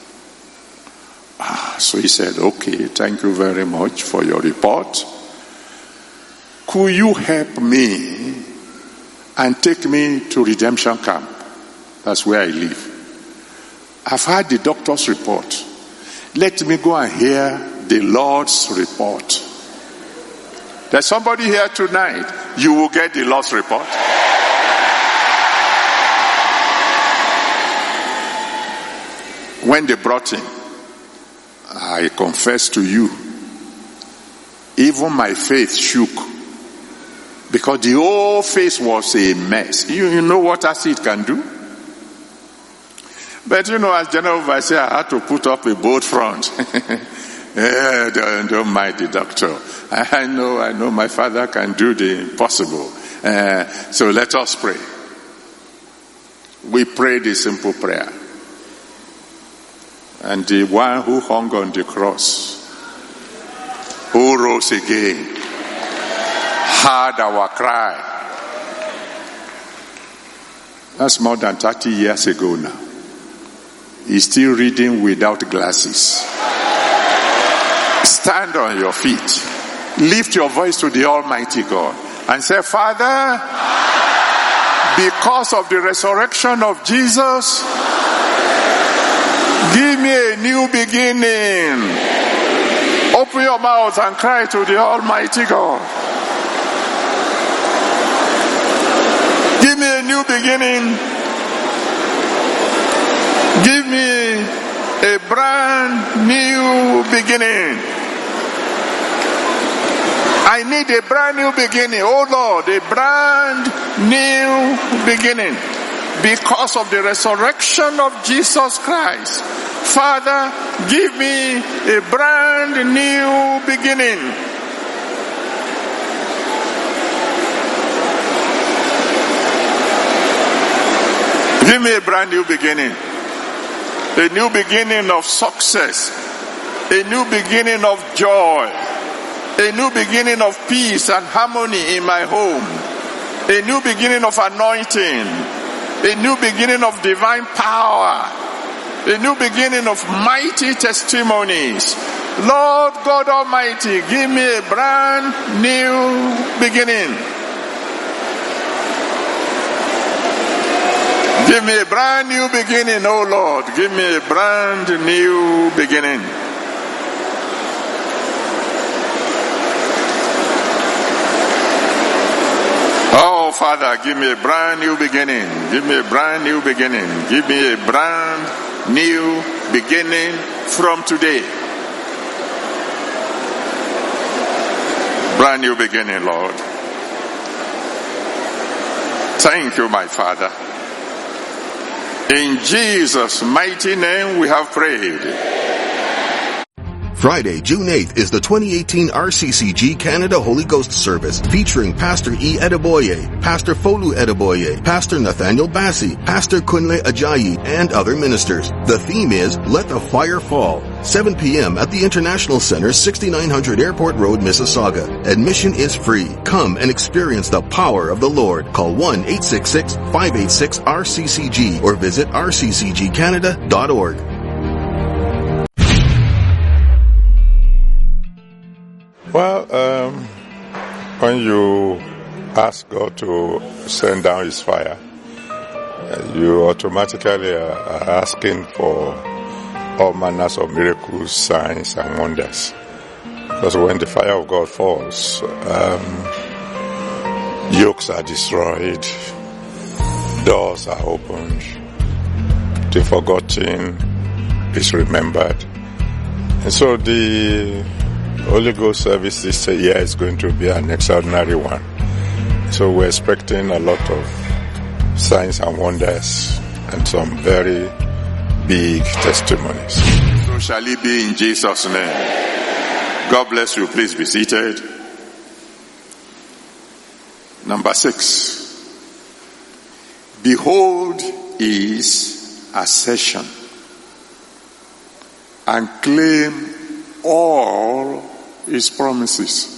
Ah, so he said, okay, thank you very much for your report. Could you help me and take me to Redemption Camp? That's where I live. I've had the doctor's report. Let me go and hear the Lord's report. There's somebody here tonight, you will get the Lord's report. When they brought him, I confess to you, even my faith shook. Because the whole face was a mess. You, you know what acid can do? But you know, as General Overseer, I had to put up a bold front. Yeah, don't, don't mind the doctor. I know, I know my father can do the impossible. Uh, so let us pray. We prayed a simple prayer. And the one who hung on the cross, who rose again, heard our cry. That's more than thirty years ago now. He's still reading without glasses. Stand on your feet. Lift your voice to the Almighty God and say, Father, because of the resurrection of Jesus, give me a new beginning. Open your mouth and cry to the Almighty God. Give me a new beginning. Give me a brand new beginning. I need a brand new beginning. Oh Lord, a brand new beginning. Because of the resurrection of Jesus Christ. Father, give me a brand new beginning. Give me a brand new beginning. A new beginning of success. A new beginning of joy. A new beginning of peace and harmony in my home. A new beginning of anointing. A new beginning of divine power. A new beginning of mighty testimonies. Lord God Almighty, give me a brand new beginning. Give me a brand new beginning, oh Lord. Give me a brand new beginning. Oh, Father, give me a brand new beginning. Give me a brand new beginning. Give me a brand new beginning from today. Brand new beginning, Lord. Thank you, my Father. In Jesus' mighty name we have prayed. Friday, June eighth is the twenty eighteen R C C G Canada Holy Ghost Service featuring Pastor E. Edeboye, Pastor Folu Edeboye, Pastor Nathaniel Bassi, Pastor Kunle Ajayi, and other ministers. The theme is Let the Fire Fall. seven p.m. at the International Center, sixty-nine hundred Airport Road, Mississauga. Admission is free. Come and experience the power of the Lord. Call one eight six six, five eight six, R C C G or visit r c c g canada dot org. Well, um, when you ask God to send down His fire, you automatically are asking for all manners of miracles, signs, and wonders. Because when the fire of God falls, um, yokes are destroyed, doors are opened, the forgotten is remembered. And so the Holy Ghost service this year is going to be an extraordinary one. So we're expecting a lot of signs and wonders and some very big testimonies. So shall it be in Jesus' name. God bless you. Please be seated. Number six. Behold his accession and claim all his promises.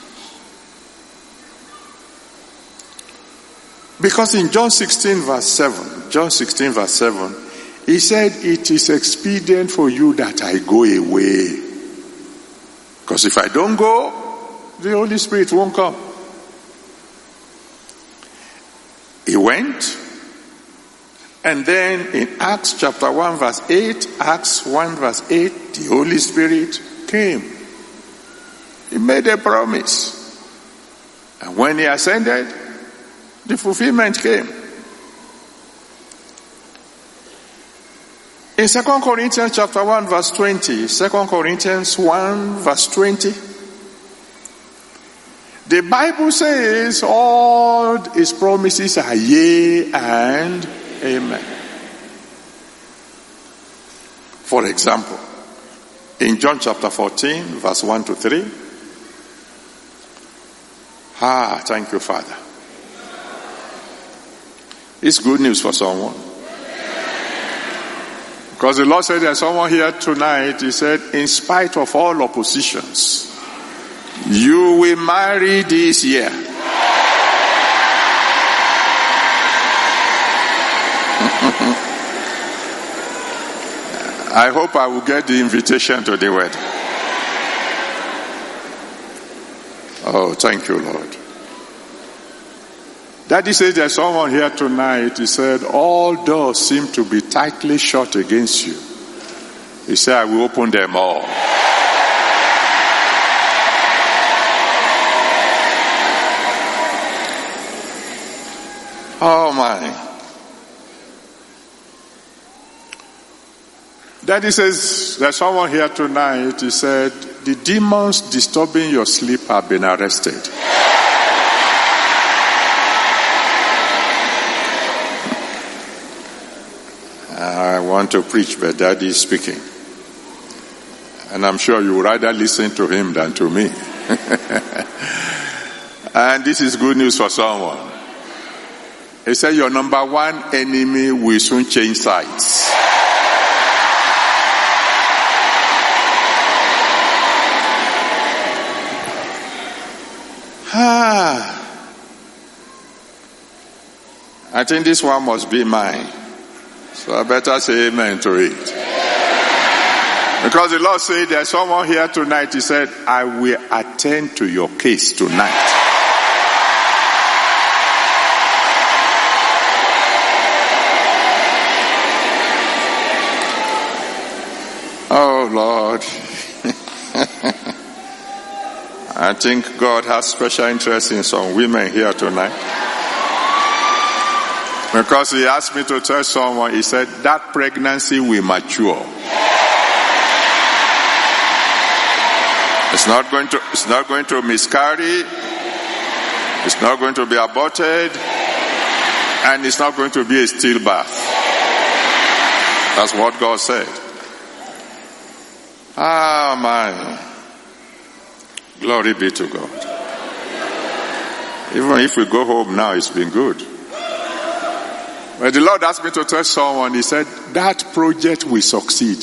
Because in John sixteen verse seven, John sixteen verse seven, he said, it is expedient for you that I go away. Because if I don't go, the Holy Spirit won't come. He went, and then in Acts chapter one verse eight, Acts one verse eight, the Holy Spirit came. He made a promise. And when he ascended, the fulfillment came. In Second Corinthians chapter one verse twenty, Second Corinthians one verse twenty, the Bible says all his promises are yea and amen. For example, in John chapter fourteen verse one to three, ah, thank you, Father. It's good news for someone. Because the Lord said there's someone here tonight, he said, in spite of all oppositions, you will marry this year. I hope I will get the invitation to the wedding. Oh, thank you, Lord. Daddy says there's someone here tonight. He said, all doors seem to be tightly shut against you. He said, I will open them all. Oh my. Daddy says there's someone here tonight. He said, the demons disturbing your sleep have been arrested. I want to preach, but Daddy is speaking. And I'm sure you would rather listen to him than to me. And this is good news for someone. He said your number one enemy will soon change sides. Ah. I think this one must be mine. So I better say amen to it. Because the Lord said there's someone here tonight, he said, I will attend to your case tonight. Oh Lord. I think God has special interest in some women here tonight. Because he asked me to tell someone, he said, that pregnancy will mature. It's not going to, it's not going to miscarry. It's not going to be aborted. And it's not going to be a stillbirth. That's what God said. Ah, man. Glory be to God. Even if we go home now, it's been good. When the Lord asked me to tell someone, he said, that project will succeed.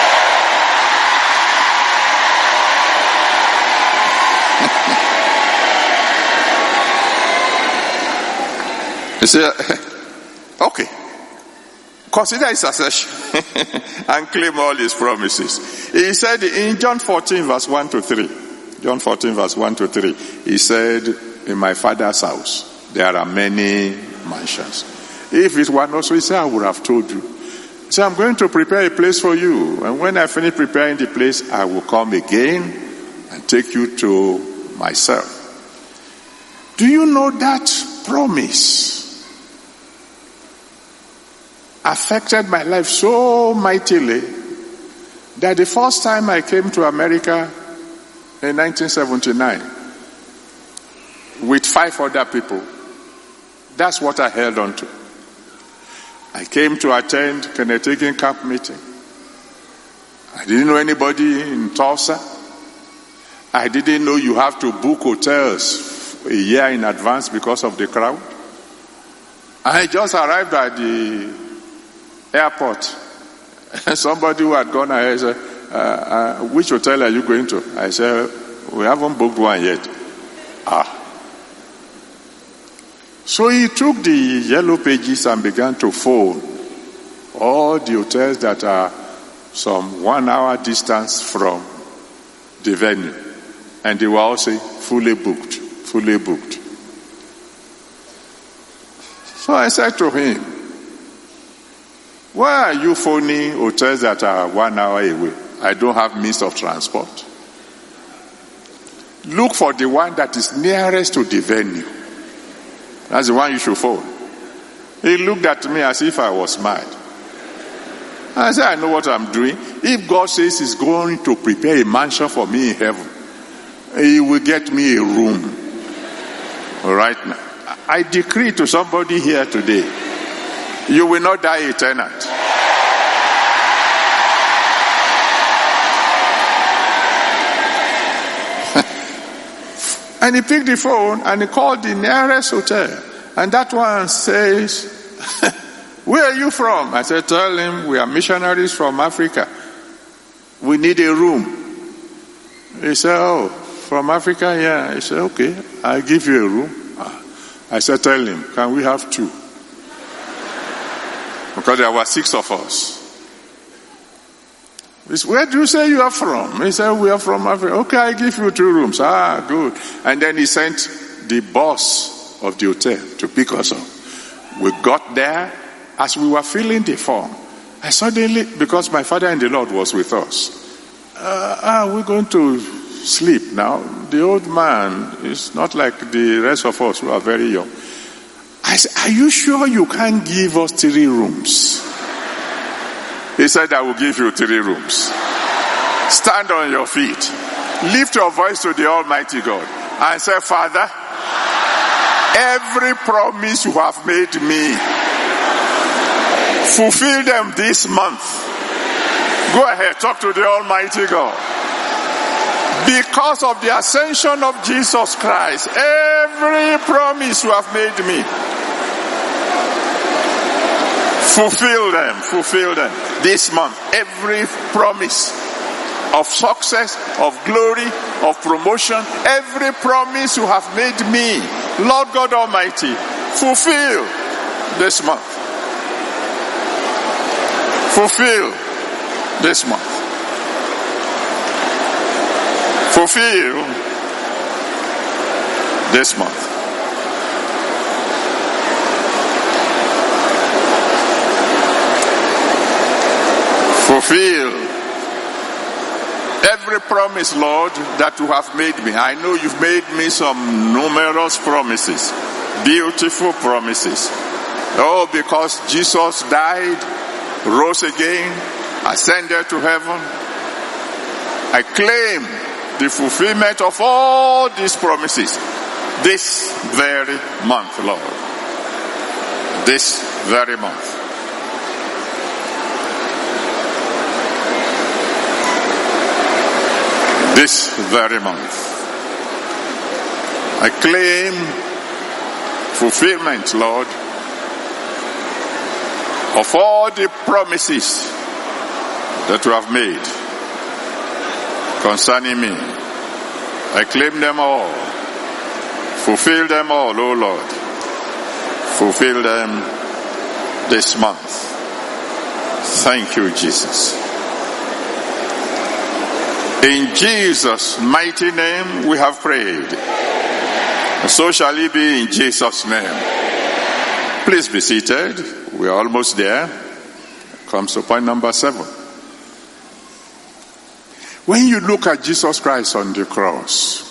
He said, okay, consider his succession and claim all his promises. He said in John fourteen verse one to three, John fourteen verse one to three, he said, in my Father's house there are many mansions. If it were not so, he said, I would have told you. He said, I'm going to prepare a place for you, and when I finish preparing the place, I will come again and take you to myself. Do you know that promise affected my life so mightily that the first time I came to America in nineteen seventy-nine with five other people, that's what I held on to. I came to attend Kenneth Hagin camp meeting. I didn't know anybody in Tulsa. I didn't know you have to book hotels a year in advance because of the crowd. I just arrived at the airport. Somebody who had gone ahead said, uh, uh, which hotel are you going to? I said, we haven't booked one yet. Ah. So he took the yellow pages and began to phone all the hotels that are some one hour distance from the venue. And they were all saying, fully booked, fully booked. So I said to him, why are you phoning hotels that are one hour away? I don't have means of transport. Look for the one that is nearest to the venue. That's the one you should phone. He looked at me as if I was mad. I said, I know what I'm doing. If God says he's going to prepare a mansion for me in heaven, he will get me a room. Right now. I decree to somebody here today, you will not die a tenant. And he picked the phone and he called the nearest hotel. And that one says, where are you from? I said, tell him we are missionaries from Africa. We need a room. He said, oh, from Africa? Yeah. He said, okay, I'll give you a room. I said, tell him, can we have two? Because there were six of us. He said, where do you say you are from? He said, we are from Africa. Okay, I give you two rooms. Ah, good. And then he sent the boss of the hotel to pick us up. We got there. As we were filling the form, I suddenly, because my father in the Lord was with us, uh, ah, we're going to sleep now. The old man is not like the rest of us who are very young. I said, are you sure you can't give us three rooms? He said, I will give you three rooms. Stand on your feet. Lift your voice to the Almighty God and say, Father, every promise you have made me, fulfill them this month. Go ahead, talk to the Almighty God. Because of the ascension of Jesus Christ, every promise you have made me, fulfill them, fulfill them this month. Every promise of success, of glory, of promotion, every promise you have made me, Lord God Almighty, fulfill this month. Fulfill this month. Fulfill this month. Fulfill every promise, Lord, that you have made me. I know you've made me some numerous promises, beautiful promises. Oh, because Jesus died, rose again, ascended to heaven, I claim the fulfillment of all these promises this very month, Lord. This very month. this very month. I claim fulfillment, Lord, of all the promises that you have made concerning me. I claim them all. Fulfill them all, O Lord. Fulfill them this month. Thank you, Jesus. In Jesus' mighty name we have prayed. And so shall it be in Jesus' name. Please be seated. We are almost there. Comes to point number seven. When you look at Jesus Christ on the cross,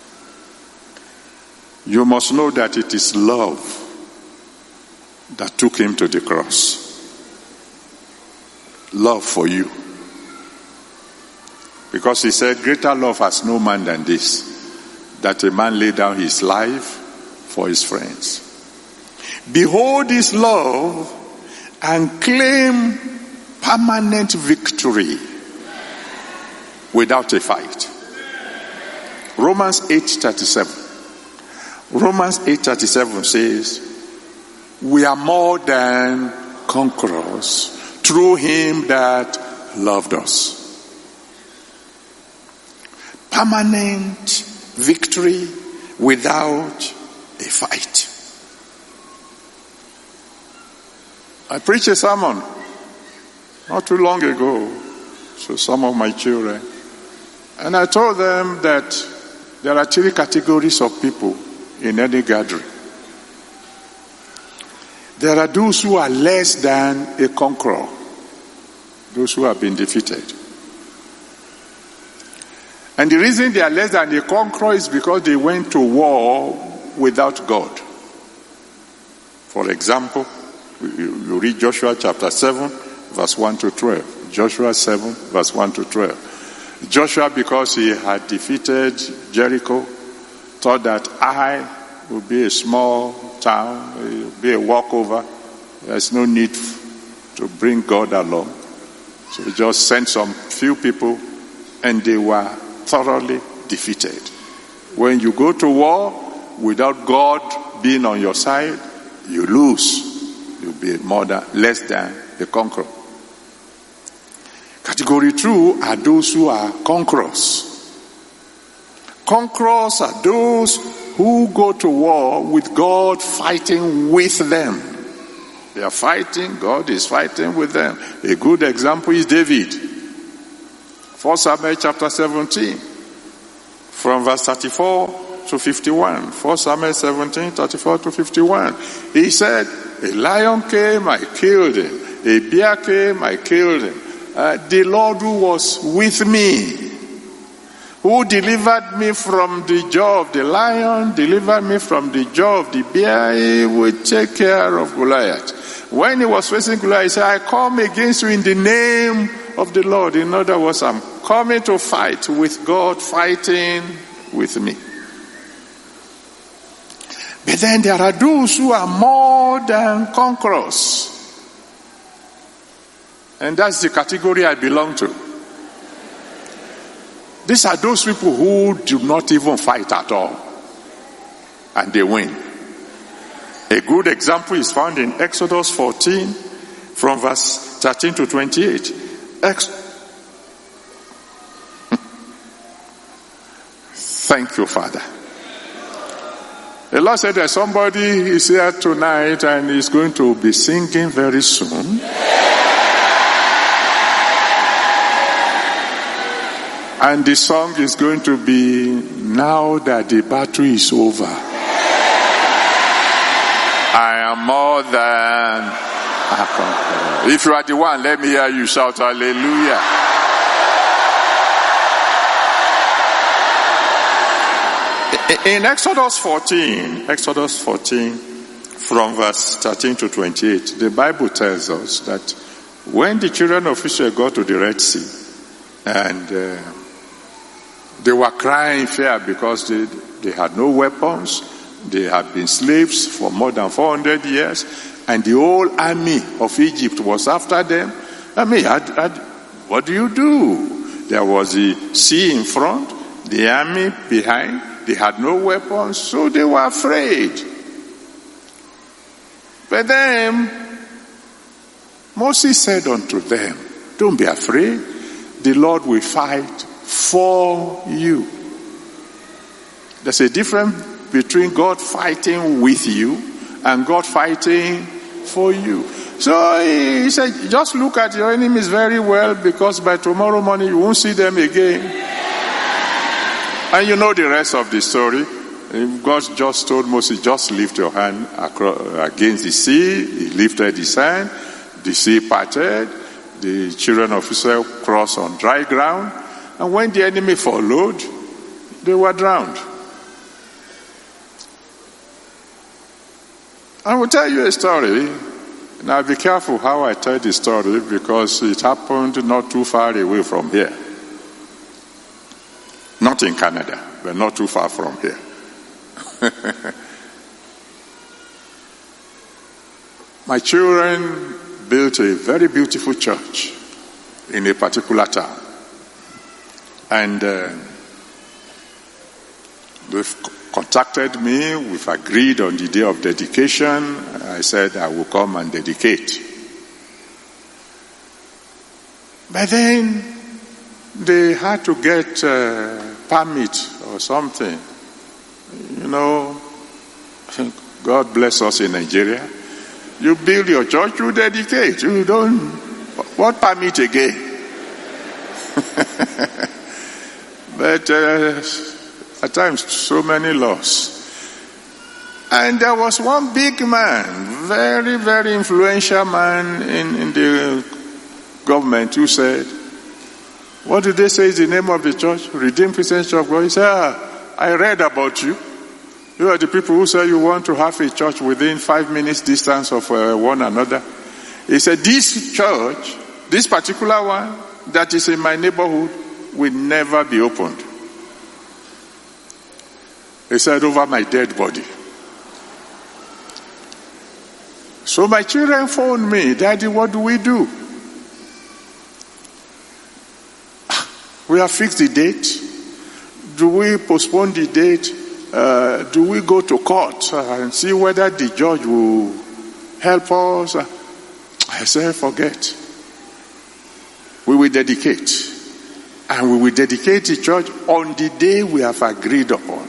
you must know that it is love that took him to the cross. Love for you. Because he said, greater love has no man than this, that a man lay down his life for his friends. Behold his love and claim permanent victory without a fight. Romans eight thirty-seven. Romans eight thirty-seven says, we are more than conquerors through him that loved us. Permanent victory without a fight. I preached a sermon not too long ago to some of my children, and I told them that there are three categories of people in any gathering. There are those who are less than a conqueror, those who have been defeated. And the reason they are less than a conqueror is because they went to war without God. For example, you read Joshua chapter seven, verse one to twelve. Joshua seven, verse one to twelve. Joshua, because he had defeated Jericho, thought that Ai would be a small town, it would be a walkover. There's no need to bring God along. So he just sent some few people, and they were thoroughly defeated. When you go to war without God being on your side, you lose. You'll be more than, less than a conqueror. Category two are those who are conquerors. Conquerors are those who go to war with God fighting with them. They are fighting, God is fighting with them. A good example is David. First Samuel chapter seventeen, from verse thirty-four to fifty-one. First Samuel seventeen, thirty-four to fifty-one. He said, a lion came, I killed him. A bear came, I killed him. Uh, the Lord who was with me, who delivered me from the jaw of the lion, delivered me from the jaw of the bear, he would take care of Goliath. When he was facing Goliath, he said, I come against you in the name of the Lord. In other words, I'm coming to fight with God, fighting with me. But then there are those who are more than conquerors. And that's the category I belong to. These are those people who do not even fight at all. And they win. A good example is found in Exodus fourteen, from verse thirteen to twenty-eight. Ex- Thank you, Father. The Lord said that somebody is here tonight and is going to be singing very soon. And the song is going to be, now that the battle is over, I am more than a conqueror. If you are the one, let me hear you shout hallelujah. In Exodus fourteen, Exodus fourteen, from verse thirteen to twenty-eight, the Bible tells us that when the children of Israel got to the Red Sea, and uh, they were crying fear because they, they had no weapons, they had been slaves for more than four hundred years, and the whole army of Egypt was after them. I mean, I'd, I'd, what do you do? There was the sea in front, the army behind. They had no weapons, so they were afraid. But then Moses said unto them, don't be afraid. The Lord will fight for you. There's a difference between God fighting with you and God fighting for you. So he said, just look at your enemies very well, because by tomorrow morning you won't see them again. And you know the rest of the story. God just told Moses, just lift your hand against the sea. He lifted his hand. The sea parted. The children of Israel crossed on dry ground. And when the enemy followed, they were drowned. I will tell you a story. Now be careful how I tell the story, because it happened not too far away from here. Not in Canada, but not too far from here. My children built a very beautiful church in a particular town. And uh, they've contacted me. We've agreed on the day of dedication. I said I will come and dedicate. But then they had to get a permit or something. You know, God bless us in Nigeria. You build your church, you dedicate. You don't, what permit again? But uh, at times, so many laws. And there was one big man, very, very influential man in, in the government, who said, what did they say is the name of the church? Redeemed Christian Church of God. He said, ah, I read about you. You are the people who say you want to have a church within five minutes distance of uh, one another. He said, this church, this particular one that is in my neighborhood, will never be opened. He said, over my dead body. So my children phoned me, Daddy, what do we do? We have fixed the date. Do we postpone the date? Uh, do we go to court and see whether the judge will help us? I said, forget. We will dedicate. And we will dedicate the church on the day we have agreed upon.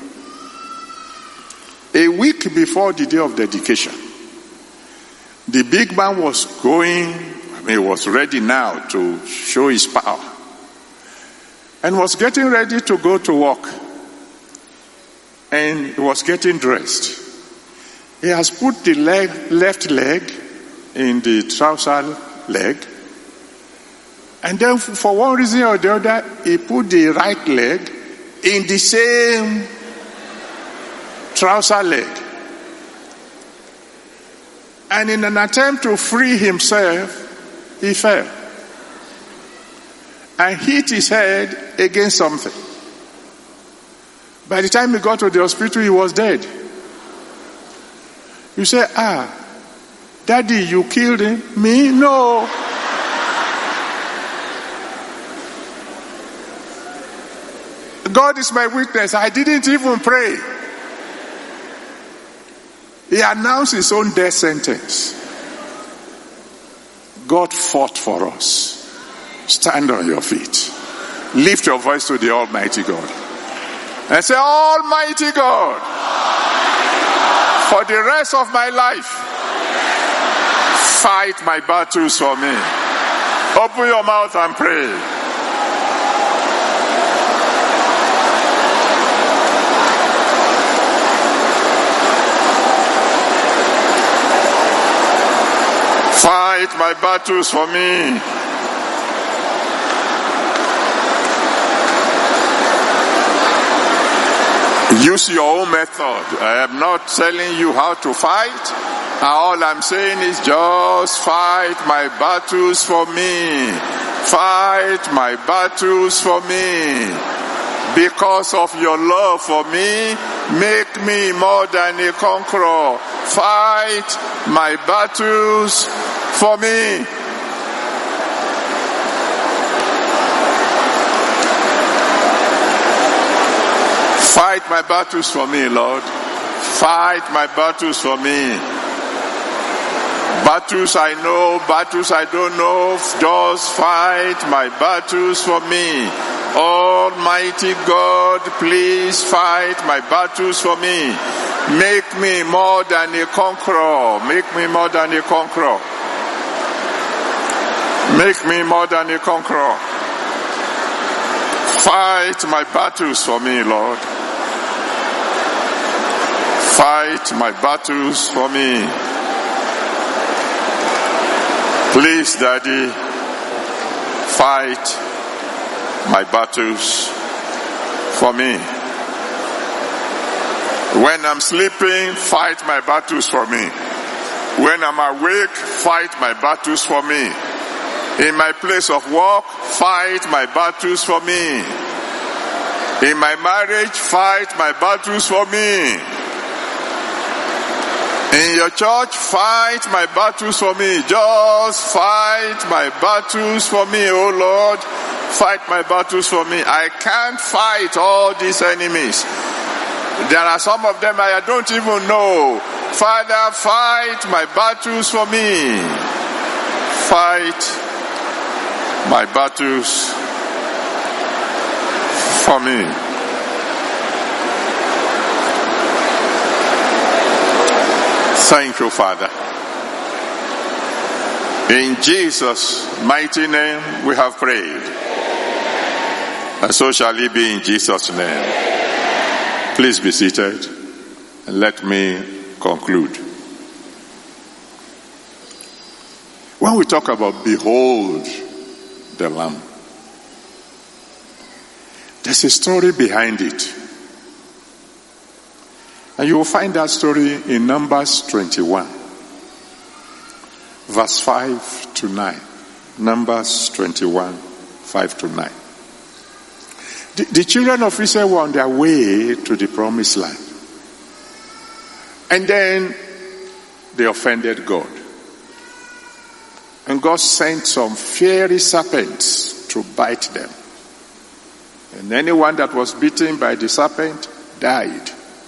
A week before the day of dedication, the big man was going, I mean, he was ready now to show his power, and was getting ready to go to work. And he was getting dressed. He has put the leg, left leg in the trouser leg. And then for one reason or the other, he put the right leg in the same trouser leg. And in an attempt to free himself, he fell. And hit his head against something. By the time he got to the hospital, he was dead. You say, ah, Daddy, you killed him? Me? No. God is my witness. I didn't even pray. He announced his own death sentence. God fought for us. Stand on your feet. Lift your voice to the Almighty God. And say, Almighty God, for the rest of my life, fight my battles for me. Open your mouth and pray. Fight my battles for me. Use your own method. I am not telling you how to fight. All I'm saying is just fight my battles for me. Fight my battles for me. Because of your love for me, make me more than a conqueror. Fight my battles for me. Fight my battles for me, Lord. Fight my battles for me. Battles I know, battles I don't know, just fight my battles for me. Almighty God, please fight my battles for me. Make me more than a conqueror. Make me more than a conqueror. Make me more than a conqueror. Fight my battles for me, Lord. Fight my battles for me. Please, Daddy, fight my battles for me. When I'm sleeping, fight my battles for me. When I'm awake, fight my battles for me. In my place of work, fight my battles for me. In my marriage, fight my battles for me. In your church, fight my battles for me. Just fight my battles for me, oh Lord. Fight my battles for me. I can't fight all these enemies. There are some of them I don't even know. Father, fight my battles for me. Fight my battles for me. Thank you, Father. In Jesus' mighty name we have prayed. And so shall it be in Jesus' name. Please be seated and let me conclude. When we talk about behold the Lamb, there's a story behind it. And you will find that story in Numbers twenty-one, verse five to nine. Numbers twenty-one, five to nine. The, the children of Israel were on their way to the promised land. And then they offended God. And God sent some fiery serpents to bite them. And anyone that was bitten by the serpent died.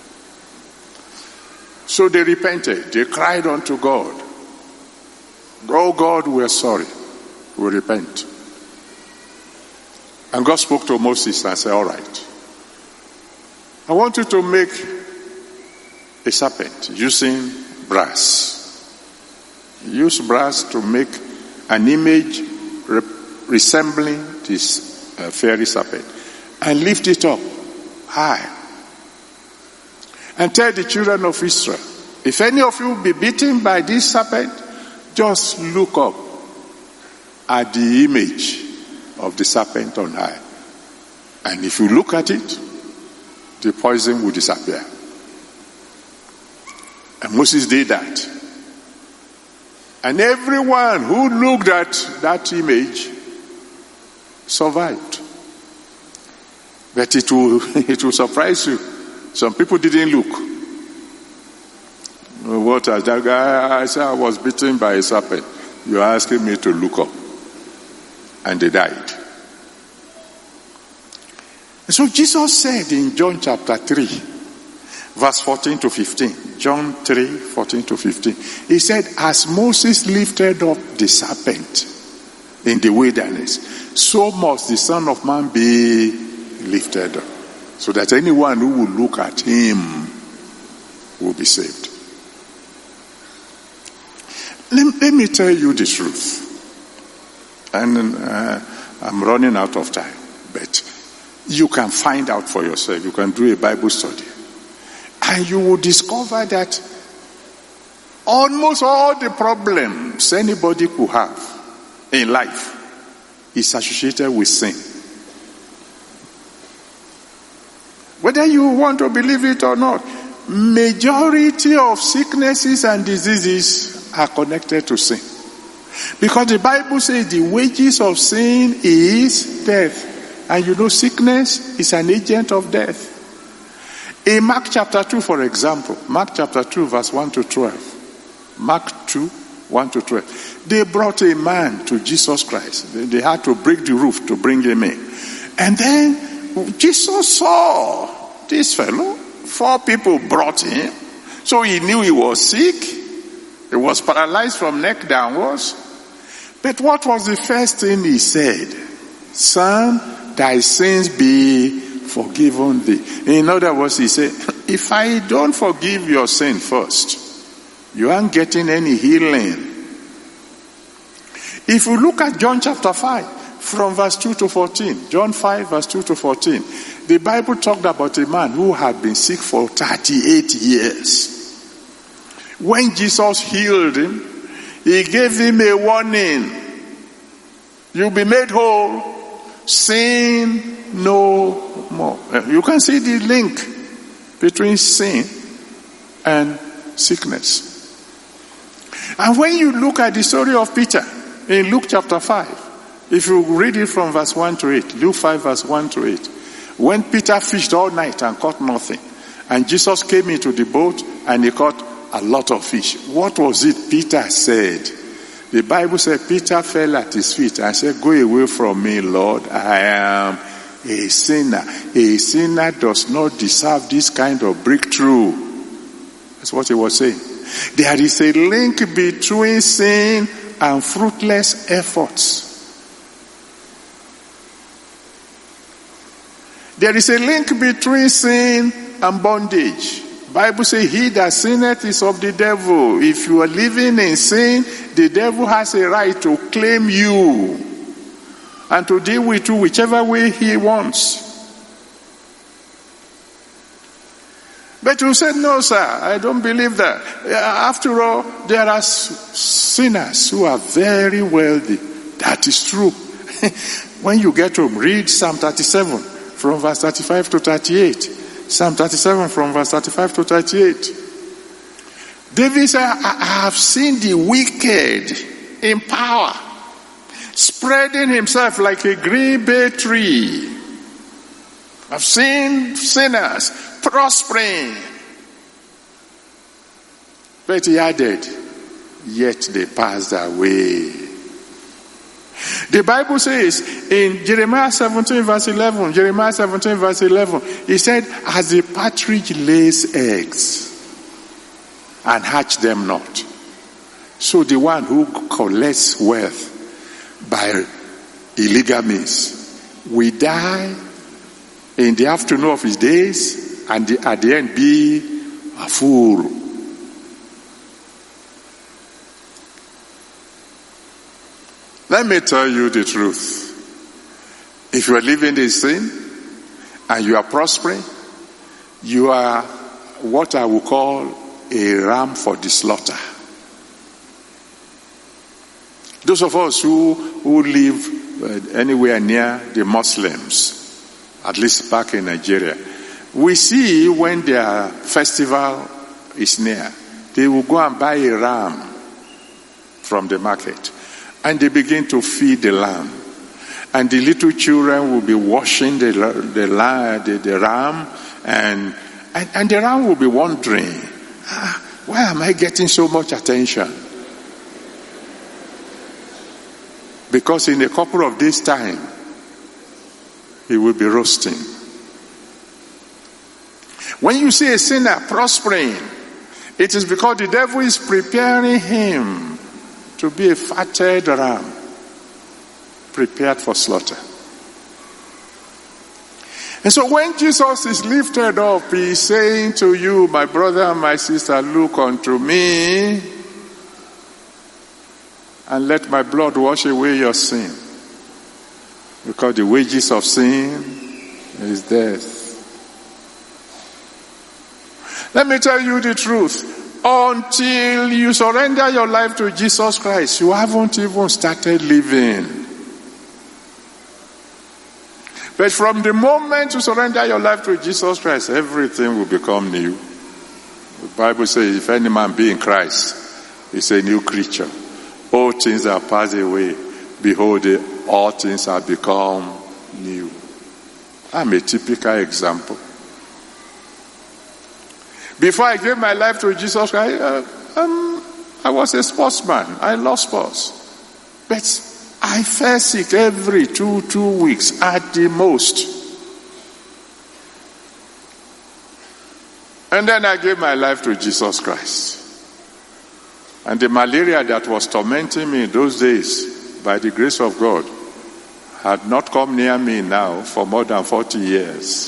So they repented. They cried unto God. Oh God, we are sorry. We repent. And God spoke to Moses and said, all right. I want you to make a serpent using brass. Use brass to make an image re- resembling this uh, fiery serpent. And lift it up high. And tell the children of Israel, if any of you be bitten by this serpent, just look up at the image of the serpent on high. And if you look at it, the poison will disappear. And Moses did that. And everyone who looked at that image survived. But it will, it will surprise you. Some people didn't look. What as that guy, I said I was bitten by a serpent. You're asking me to look up. And they died. So Jesus said in John chapter three, verse fourteen to fifteen. John three, fourteen to fifteen. He said, as Moses lifted up the serpent in the wilderness, so must the Son of Man be lifted up. So that anyone who will look at him will be saved. Let, let me tell you the truth. And uh, I'm running out of time. But you can find out for yourself. You can do a Bible study. And you will discover that almost all the problems anybody could have in life is associated with sin. Whether you want to believe it or not, majority of sicknesses and diseases are connected to sin. Because the Bible says the wages of sin is death. And you know sickness is an agent of death. In Mark chapter two, for example, Mark chapter two, verse one to twelve. Mark two, one to twelve. They brought a man to Jesus Christ. They, they had to break the roof to bring him in. And then Jesus saw this fellow, four people brought him. So he knew he was sick. He was paralyzed from neck downwards. But what was the first thing he said? Son, thy sins be forgiven thee. In other words, he said, if I don't forgive your sin first, you aren't getting any healing. If you look at John chapter five, from verse two to fourteen, John five verse two to fourteen, the Bible talked about a man who had been sick for thirty-eight years. When Jesus healed him, he gave him a warning. You'll be made whole. Sin no more. You can see the link between sin and sickness. And when you look at the story of Peter in Luke chapter five, if you read it from verse one to eight, Luke five verse one to eight, when Peter fished all night and caught nothing, and Jesus came into the boat and he caught a lot of fish, what was it Peter said? The Bible said Peter fell at his feet and said, go away from me, Lord, I am a sinner. A sinner does not deserve this kind of breakthrough. That's what he was saying. There is a link between sin and fruitless efforts. There is a link between sin and bondage. Bible says, he that sinneth is of the devil. If you are living in sin, the devil has a right to claim you and to deal with you whichever way he wants. But you said, no, sir, I don't believe that. After all, there are sinners who are very wealthy. That is true. When you get home, read Psalm thirty-seven from verse thirty-five to thirty-eight. Psalm thirty-seven from verse thirty-five to thirty-eight. David said, I have seen the wicked in power, spreading himself like a green bay tree. I've seen sinners prospering. But he added, yet they passed away. The Bible says in Jeremiah seventeen verse eleven, Jeremiah seventeen verse eleven, he said, as the partridge lays eggs and hatch them not, so the one who collects wealth by illegal means will die in the afternoon of his days and the, at the end be a fool. Let me tell you the truth. If you are living in sin and you are prospering, you are what I would call a ram for the slaughter. Those of us who, who live uh, anywhere near the Muslims, at least back in Nigeria, we see when their festival is near, they will go and buy a ram from the market. And they begin to feed the lamb. And the little children will be washing the the, the, the ram. And, and, and the ram will be wondering, ah, why am I getting so much attention? Because in a couple of days' time, he will be roasting. When you see a sinner prospering, it is because the devil is preparing him to be a fatted ram, prepared for slaughter. And so when Jesus is lifted up, he is saying to you, my brother and my sister, look unto me and let my blood wash away your sin. Because the wages of sin is death. Let me tell you the truth. Until you surrender your life to Jesus Christ, you haven't even started living. But from the moment you surrender your life to Jesus Christ, everything will become new. The Bible says, if any man be in Christ, he's a new creature. All things are passed away. Behold, all things have become new. I'm a typical example. Before I gave my life to Jesus Christ, uh, um, I was a sportsman. I loved sports. But I fell sick every two, two weeks at the most. And then I gave my life to Jesus Christ. And the malaria that was tormenting me in those days, by the grace of God, had not come near me now for more than forty years.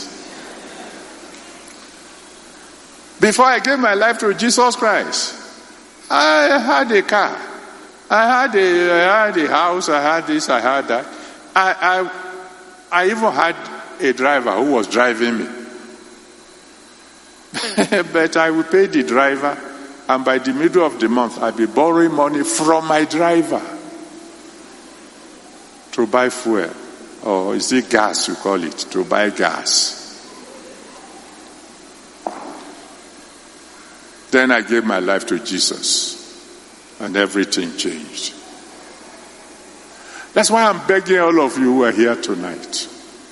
Before I gave my life to Jesus Christ, I had a car. I had a, I had a house. I had this. I had that. I, I, I even had a driver who was driving me. But I would pay the driver, and by the middle of the month, I'd be borrowing money from my driver to buy fuel. Or is it gas, you call it, to buy gas. Then I gave my life to Jesus, and everything changed. That's why I'm begging all of you who are here tonight.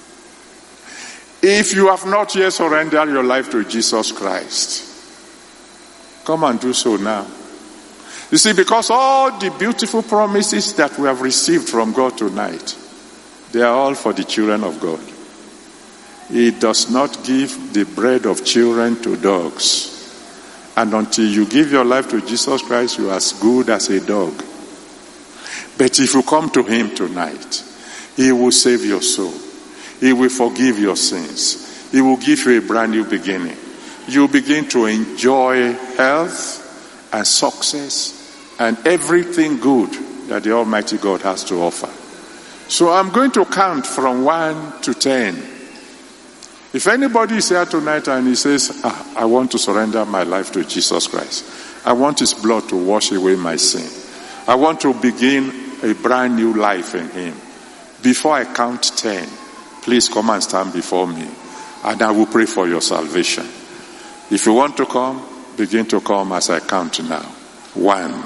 If you have not yet surrendered your life to Jesus Christ, come and do so now. You see, because all the beautiful promises that we have received from God tonight, they are all for the children of God. He does not give the bread of children to dogs. And until you give your life to Jesus Christ, you are as good as a dog. But if you come to him tonight, he will save your soul. He will forgive your sins. He will give you a brand new beginning. You begin to enjoy health and success and everything good that the Almighty God has to offer. So I'm going to count from one to ten. If anybody is here tonight and he says, ah, I want to surrender my life to Jesus Christ. I want his blood to wash away my sin. I want to begin a brand new life in him. Before I count ten, please come and stand before me, and I will pray for your salvation. If you want to come, begin to come as I count now. One.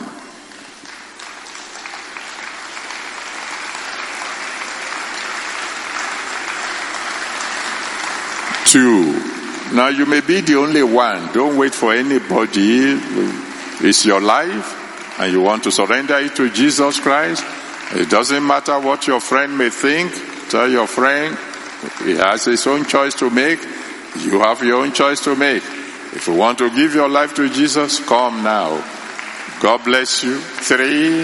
Two. Now you may be the only one. Don't wait for anybody. It's your life, and you want to surrender it to Jesus Christ. It doesn't matter what your friend may think. Tell your friend, he has his own choice to make. You have your own choice to make. If you want to give your life to Jesus, come now. God bless you. Three.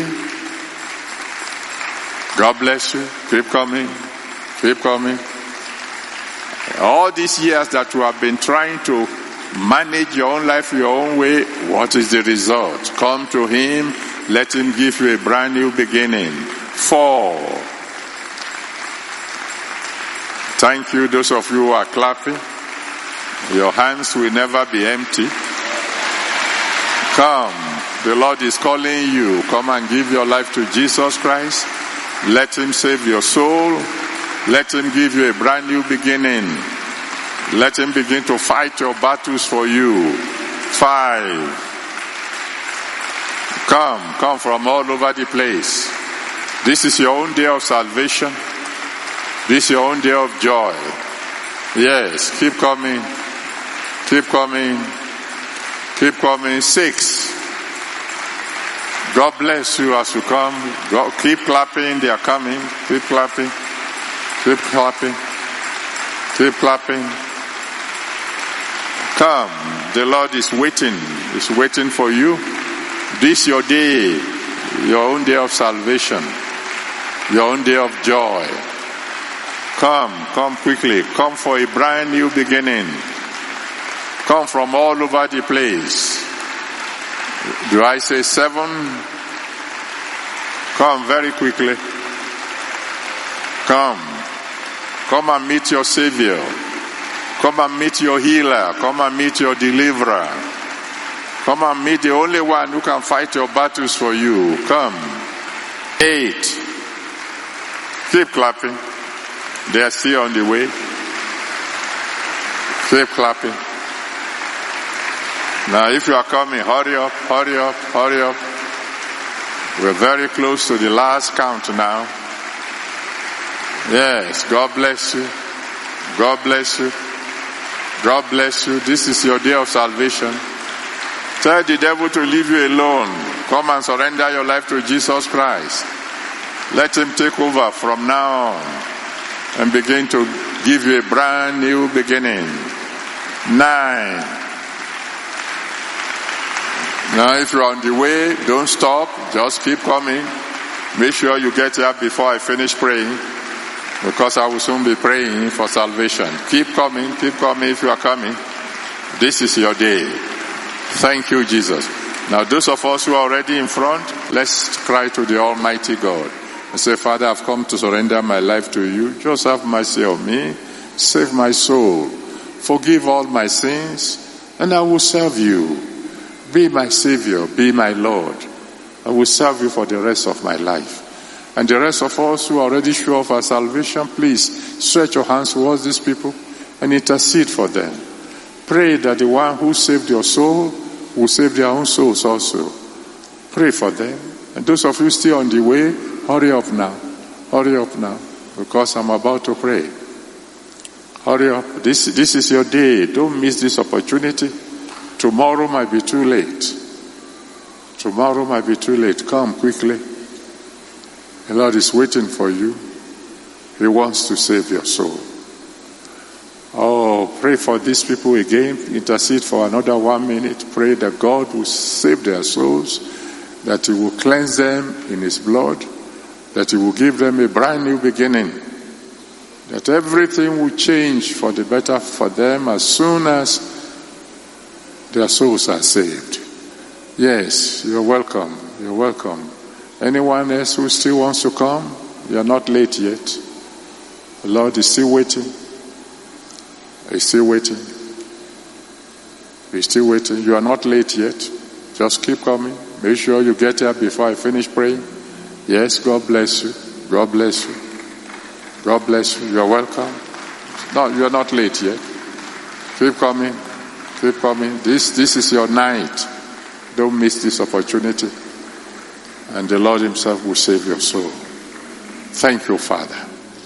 God bless you. Keep coming. Keep coming. All these years that you have been trying to manage your own life your own way, what is the result? Come to him. Let him give you a brand new beginning. Four. Thank you, those of you who are clapping. Your hands will never be empty. Come. The Lord is calling you. Come and give your life to Jesus Christ. Let him save your soul. Let him give you a brand new beginning. Let him begin to fight your battles for you. Five. Come, come from all over the place. This is your own day of salvation. This is your own day of joy. Yes, keep coming. Keep coming. Keep coming. Six. God bless you as you come. God, keep clapping. They are coming. Keep clapping. Keep clapping. Keep clapping. Come. The Lord is waiting. He's waiting for you. This is your day. Your own day of salvation. Your own day of joy. Come. Come quickly. Come for a brand new beginning. Come from all over the place. Do I say seven? Come very quickly. Come. Come and meet your Savior. Come and meet your healer. Come and meet your deliverer. Come and meet the only one who can fight your battles for you. Come. Eight. Keep clapping. They are still on the way. Keep clapping. Now if you are coming, hurry up, hurry up, hurry up. We're very close to the last count now. Yes, God bless you. God bless you. God bless you. This is your day of salvation. Tell the devil to leave you alone. Come and surrender your life to Jesus Christ. Let him take over from now on and begin to give you a brand new beginning. Nine. Now, if you're on the way, don't stop. Just keep coming. Make sure you get here before I finish praying, because I will soon be praying for salvation. Keep coming. Keep coming if you are coming. This is your day. Thank you, Jesus. Now, those of us who are already in front, let's cry to the Almighty God and say, Father, I've come to surrender my life to you. Just have mercy on me. Save my soul. Forgive all my sins, and I will serve you. Be my Savior. Be my Lord. I will serve you for the rest of my life. And the rest of us who are already sure of our salvation, please stretch your hands towards these people and intercede for them. Pray that the one who saved your soul will save their own souls also. Pray for them. And those of you still on the way, hurry up now. Hurry up now, because I'm about to pray. Hurry up. This, this is your day. Don't miss this opportunity. Tomorrow might be too late. Tomorrow might be too late. Come quickly. The Lord is waiting for you. He wants to save your soul. Oh, pray for these people again. Intercede for another one minute. Pray that God will save their souls, that He will cleanse them in His blood, that He will give them a brand new beginning, that everything will change for the better for them as soon as their souls are saved. Yes, you're welcome. You're welcome. Anyone else who still wants to come, you're not late yet. The Lord is still waiting. He's still waiting. He's still waiting. You are not late yet. Just keep coming. Make sure you get here before I finish praying. Yes, God bless you. God bless you. God bless you. You're welcome. No, you're not late yet. Keep coming. Keep coming. This, this is your night. Don't miss this opportunity. And the Lord Himself will save your soul. Thank you, Father.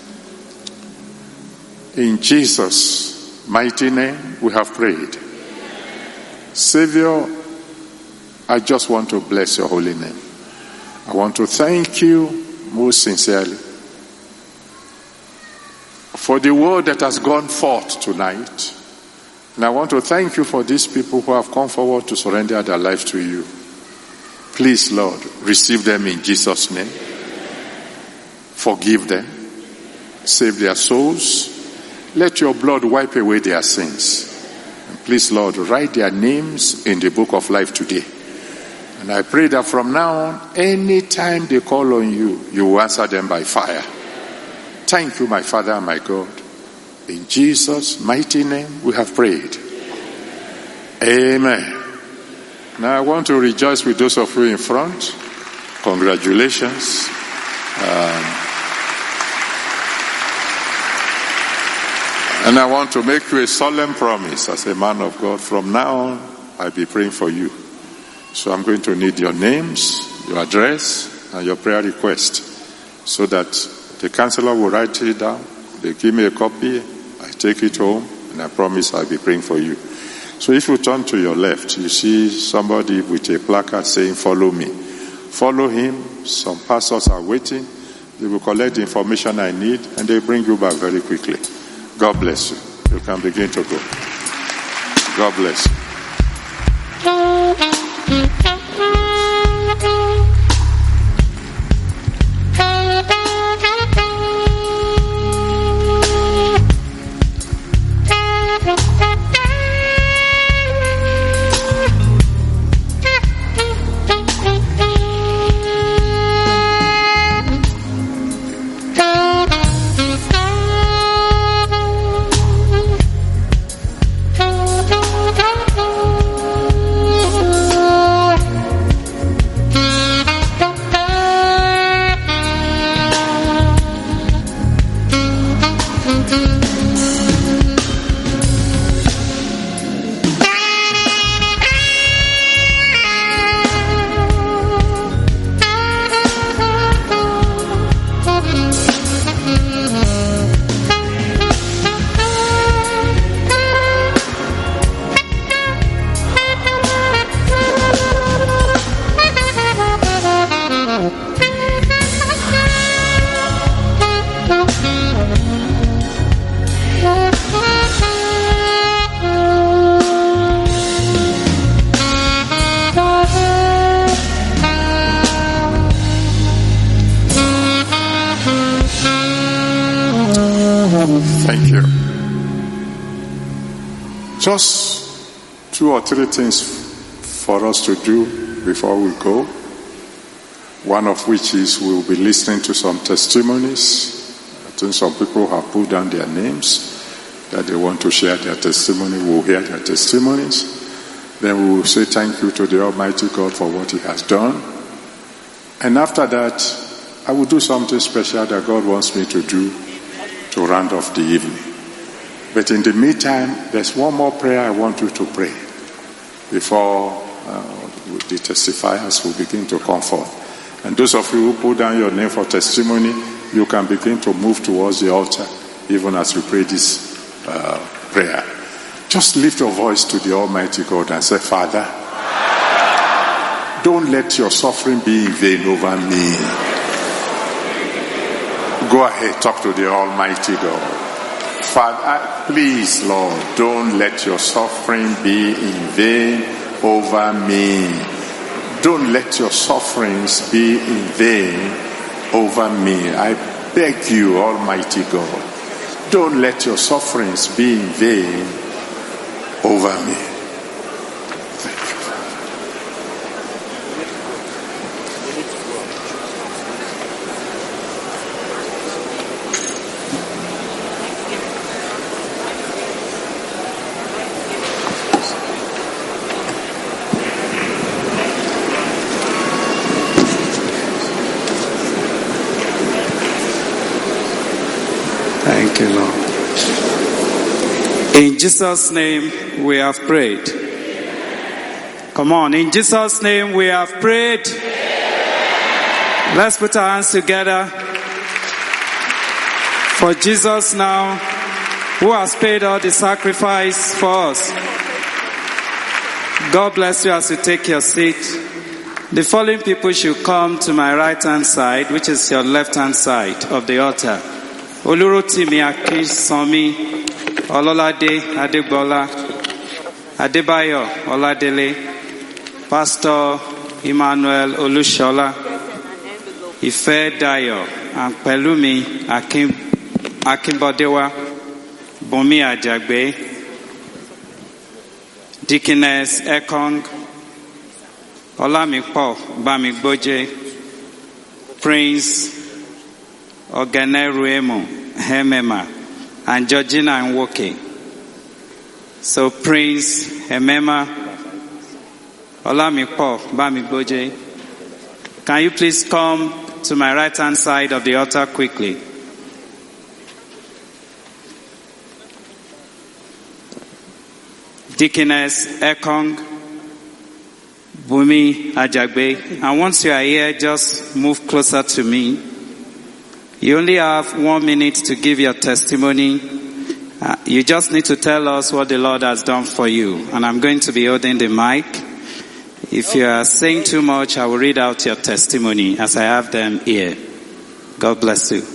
In Jesus' mighty name, we have prayed. Savior, I just want to bless your holy name. I want to thank you most sincerely for the word that has gone forth tonight. And I want to thank you for these people who have come forward to surrender their life to you. Please, Lord, receive them in Jesus' name. Forgive them. Save their souls. Let your blood wipe away their sins. And please, Lord, write their names in the book of life today. And I pray that from now on, any time they call on you, you will answer them by fire. Thank you, my Father and my God. In Jesus' mighty name, we have prayed. Amen. Now I want to rejoice with those of you in front. Congratulations. Um, and I want to make you a solemn promise as a man of God. From now on, I'll be praying for you. So I'm going to need your names, your address, and your prayer request, so that the counselor will write it down. They give me a copy. I take it home, and I promise I'll be praying for you. So if you turn to your left, you see somebody with a placard saying, follow me. Follow him. Some pastors are waiting. They will collect the information I need, and they bring you back very quickly. God bless you. You can begin to go. God bless you. Oh Thank you. Just two or three things for us to do before we go. One of which is we'll be listening to some testimonies. I think some people have put down their names that they want to share their testimony. We'll hear their testimonies. Then we will say thank you to the Almighty God for what He has done. And after that, I will do something special that God wants me to do to round off the evening. But in the meantime, there's one more prayer I want you to pray before uh, the testifiers will begin to come forth. And those of you who put down your name for testimony, you can begin to move towards the altar even as we pray this uh, prayer. Just lift your voice to the Almighty God and say, Father, don't let your suffering be in vain over me. Go ahead, talk to the Almighty God. Father, please, Lord, don't let your suffering be in vain over me. Don't let your sufferings be in vain over me. I beg you, Almighty God, don't let your sufferings be in vain over me. Thank you. Thank you, Lord. In Jesus' name we have prayed. Come on, in Jesus' name we have prayed. Let's put our hands together for Jesus now, who has paid all the sacrifice for us. God bless you as you take your seat. The following people should come to my right hand side, which is your left hand side of the altar. Olurotimi Akisanmi, Ololade Adegbola, Adebayo Oladele, Pastor Emmanuel Olushola, Ife Dayo, and Pelumi Akim Akimbodewa, Bumi Ajagbe, Deaconess Ekong, Olamipo Bamigboje, Prince Oganeruemo Hemema, and Georgina Nwoke. So Prince Hemema Olamipo Bamigboje, can you please come to my right hand side of the altar quickly? Deaconess Ekong Bumi Ajagbe, and once you are here, just move closer to me. You only have one minute to give your testimony. Uh, you just need to tell us what the Lord has done for you. And I'm going to be holding the mic. If you are saying too much, I will read out your testimony as I have them here. God bless you.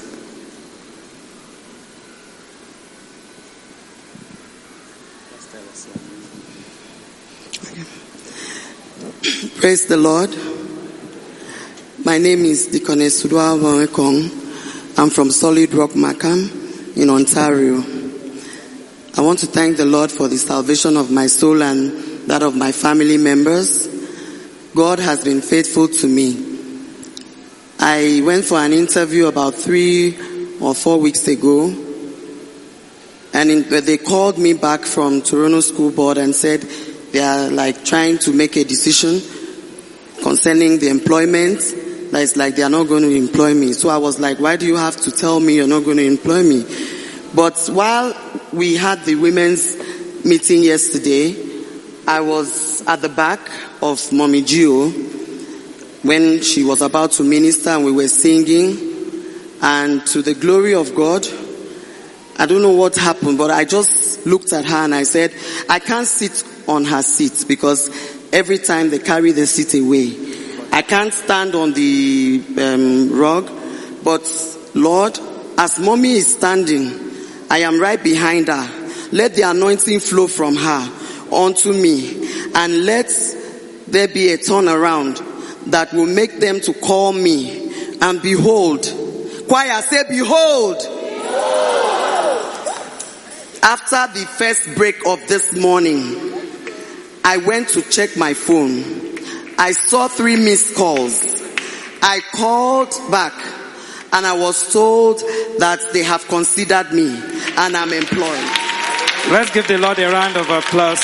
Praise the Lord. My name is Deaconess Udwa Wawekong. I'm from Solid Rock, Markham in Ontario. I want to thank the Lord for the salvation of my soul and that of my family members. God has been faithful to me. I went for an interview about three or four weeks ago, and in, they called me back from Toronto School Board and said they are like trying to make a decision concerning the employment. That it's like they are not going to employ me. So I was like, why do you have to tell me you're not going to employ me? But while we had the women's meeting yesterday, I was at the back of Mommy Gio when she was about to minister and we were singing. And to the glory of God, I don't know what happened, but I just looked at her and I said, I can't sit on her seat because every time they carry the seat away. I can't stand on the um, rug, but Lord, as Mommy is standing, I am right behind her. Let the anointing flow from her onto me, and let there be a turnaround that will make them to call me. And behold, choir, say behold. Behold. After the first break of this morning, I went to check my phone. I saw three missed calls. I called back and I was told that they have considered me and I'm employed. Let's give the Lord a round of applause.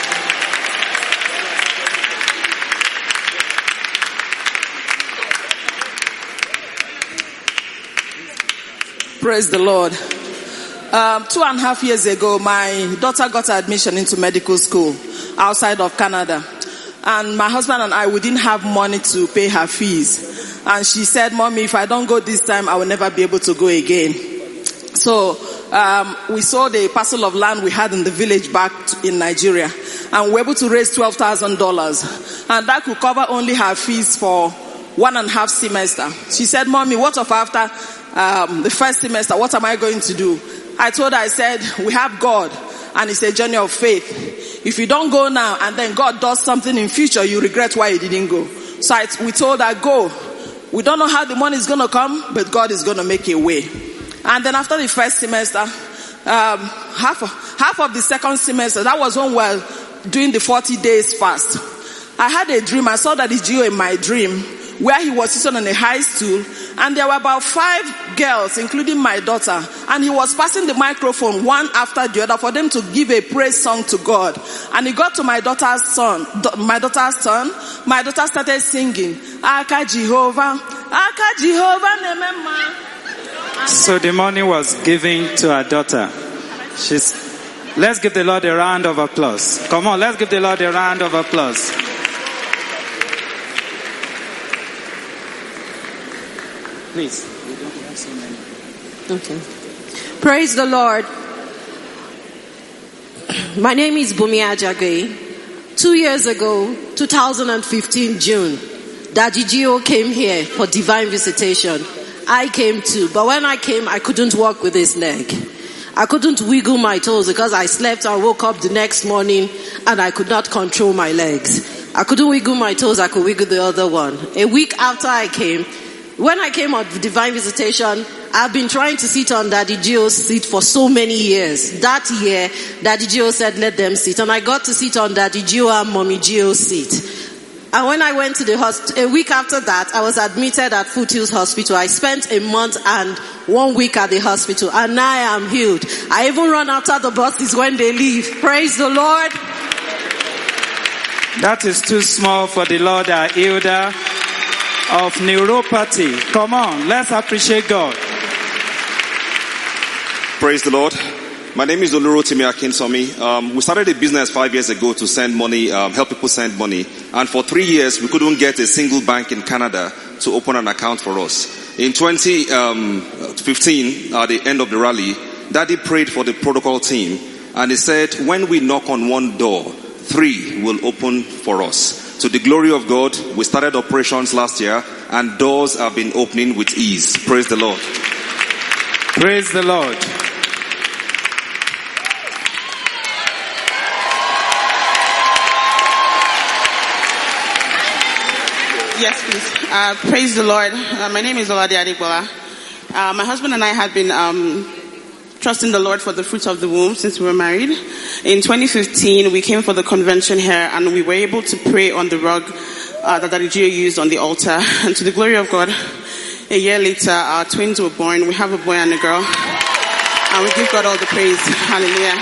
Praise the Lord. Um, two and a half years ago, my daughter got admission into medical school outside of Canada. And my husband and I, we didn't have money to pay her fees. And she said, Mommy, if I don't go this time, I will never be able to go again. So um, we sold a parcel of land we had in the village back in Nigeria. And we were able to raise twelve thousand dollars. And that could cover only her fees for one and a half semester. She said, Mommy, what of after um, the first semester? What am I going to do? I told her, I said, we have God and it's a journey of faith. If you don't go now and then God does something in future, you regret why you didn't go. So I, we told her, go. We don't know how the money is going to come, but God is going to make a way. And then after the first semester, um, half, of, half of the second semester, that was when we were doing the forty days fast. I had a dream. I saw that the G O in my dream where he was sitting on a high stool and there were about five girls, including my daughter, and he was passing the microphone one after the other for them to give a praise song to God. And he got to my daughter's son, my daughter's son, my daughter started singing, Aka Jehovah, Aka Jehovah Nemema. So the money was given to her daughter. She's, let's give the Lord a round of applause. Come on, let's give the Lord a round of applause. Please. We don't have so many. Okay. Praise the Lord. My name is Bumi Ajagay. Two years ago, two thousand fifteen June, Daddy Gio came here for divine visitation. I came too, but when I came, I couldn't walk with his leg. I couldn't wiggle my toes because I slept and woke up the next morning and I could not control my legs. I couldn't wiggle my toes, I could wiggle the other one. A week after I came, when I came on divine visitation, I've been trying to sit on Daddy Gio's seat for so many years. That year, Daddy Gio said, let them sit. And I got to sit on Daddy Gio and Mommy Gio's seat. And when I went to the hospital, a week after that, I was admitted at Foothills Hospital. I spent a month and one week at the hospital. And now I am healed. I even run after the buses when they leave. Praise the Lord. That is too small for the Lord, our elder of neuropathy. Come on, let's appreciate God. Praise the Lord. My name is Olurotimi Akinsomi. Um, we started a business five years ago to send money, um, help people send money. And for three years, we couldn't get a single bank in Canada to open an account for us. In twenty fifteen, at the end of the rally, Daddy prayed for the protocol team. And he said, when we knock on one door, three will open for us. To the glory of God, we started operations last year and doors have been opening with ease. Praise the Lord. Praise the Lord. Yes, please. Uh, praise the Lord. Uh, my name is Olade Adegbola. Uh, my husband and I had been um, trusting the Lord for the fruit of the womb since we were married. In twenty fifteen, we came for the convention here and we were able to pray on the rug uh, that Daddy Gio used on the altar. And to the glory of God, a year later, our twins were born. We have a boy and a girl. And we give God all the praise. Hallelujah.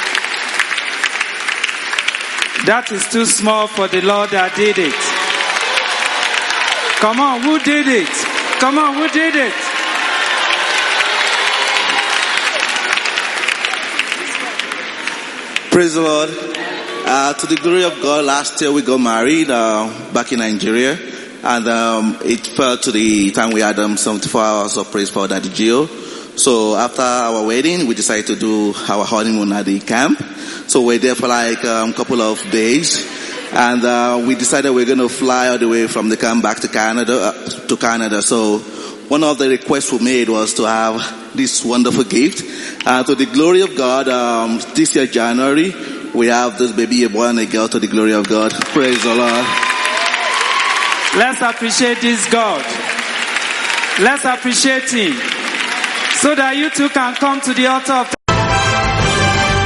That is too small for the Lord that did it. Come on, who did it? Come on, who did it? Praise the Lord. Uh, to the glory of God, last year we got married uh, back in Nigeria. And um, it fell to the time we had um, seventy-four hours of praise for Daddy Gio. So after our wedding, we decided to do our honeymoon at the camp. So we're there for like a um, couple of days. And uh, we decided we're going to fly all the way from the camp back to Canada. Uh, to Canada. So one of the requests we made was to have this wonderful gift. Uh, to the glory of God, um, this year January, we have this baby, a boy and a girl, to the glory of God. Praise the Lord. Let's appreciate this God. Let's appreciate Him. So that you too can come to the altar of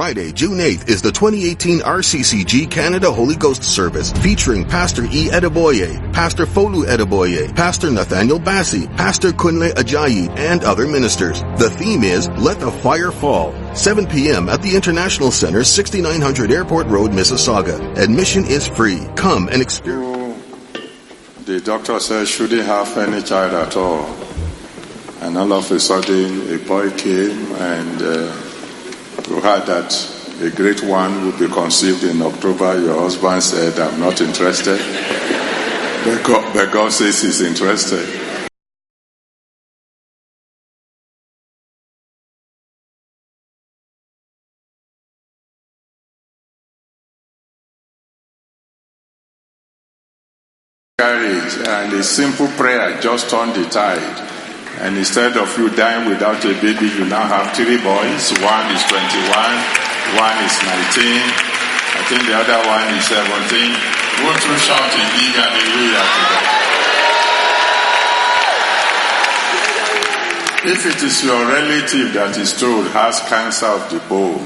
Friday, June eighth is the twenty eighteen R C C G Canada Holy Ghost service featuring Pastor E. Edeboye, Pastor Folu Edeboye, Pastor Nathaniel Bassi, Pastor Kunle Ajayi, and other ministers. The theme is Let the Fire Fall. seven p.m. at the International Center, sixty-nine hundred Airport Road, Mississauga. Admission is free. Come and experience. The doctor said shouldn't have any child at all. And all of a sudden, a boy came and uh, we heard that a great one will be conceived in October. Your husband said, I'm not interested. But God, but God says he's interested. Courage and a simple prayer just turned the tide. And instead of you dying without a baby, you now have three boys. One is twenty-one, one is nineteen, I think the other one is seventeen. Won't you shout a big hallelujah to that? If it is your relative that is told has cancer of the bone,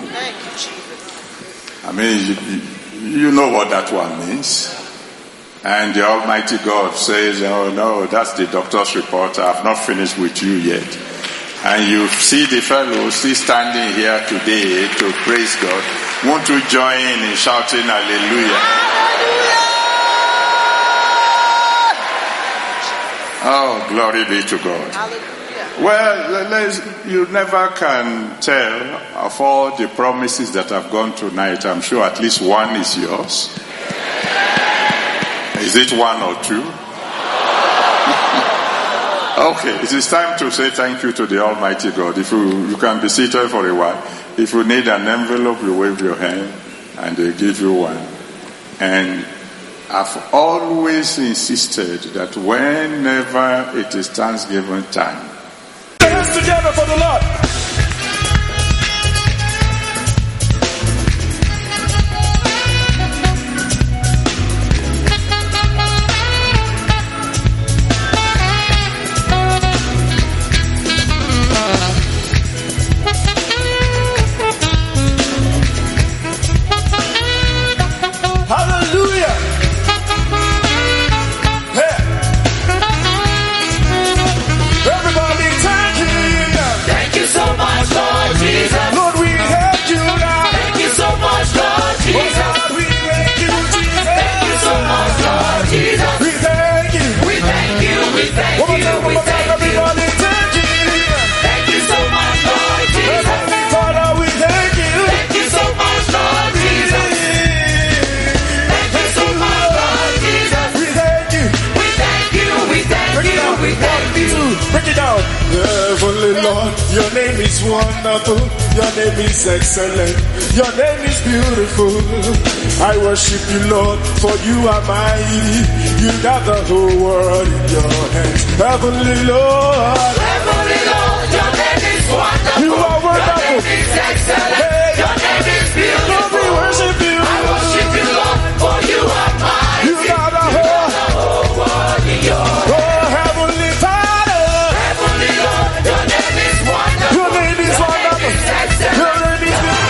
I mean, you, you know what that one means. And the Almighty God says, oh no, that's the doctor's report. I've not finished with you yet. And you see the fellow still standing here today to praise God. Won't you join in shouting hallelujah? Oh, glory be to God. Hallelujah. Well, let's, you never can tell of all the promises that have gone tonight. I'm sure at least one is yours. Is it one or two? Okay, it is time to say thank you to the Almighty God. If you, you can be seated for a while. If you need an envelope, you wave your hand and they give you one. And I've always insisted that whenever it is Thanksgiving time, hands together for the Lord. Heavenly Lord, your name is wonderful, your name is excellent, your name is beautiful. I worship you, Lord, for you are mighty. You got the whole world in your hands. Heavenly Lord, Heavenly Lord, your name is wonderful, you are wonderful, your name is excellent, hey, your name is beautiful. Lord, we worship you. I worship you, Lord, for you are mighty. You got the whole, you got the whole world in your hands. Oh, Heavenly Father, Heavenly Lord, your name is wonderful, your name is wonderful, your name is excellent, your name is beautiful.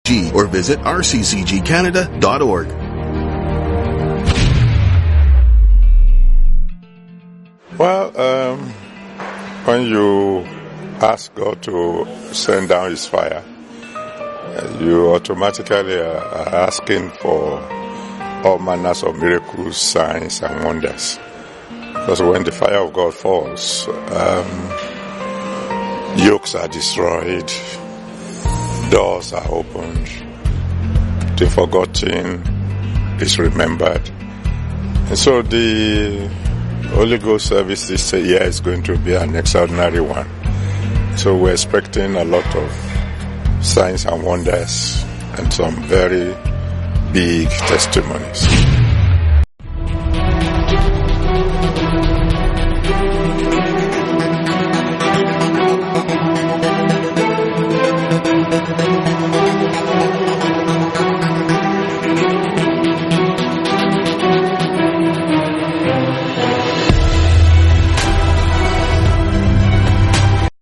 G or visit r c c g canada dot org. Well, um, when you ask God to send down his fire, you automatically are, are asking for all manners of miracles, signs, and wonders. Because when the fire of God falls, um, yokes are destroyed, doors are opened, the forgotten is remembered. And so the Holy Ghost service this year is going to be an extraordinary one. So we're expecting a lot of signs and wonders and some very big testimonies.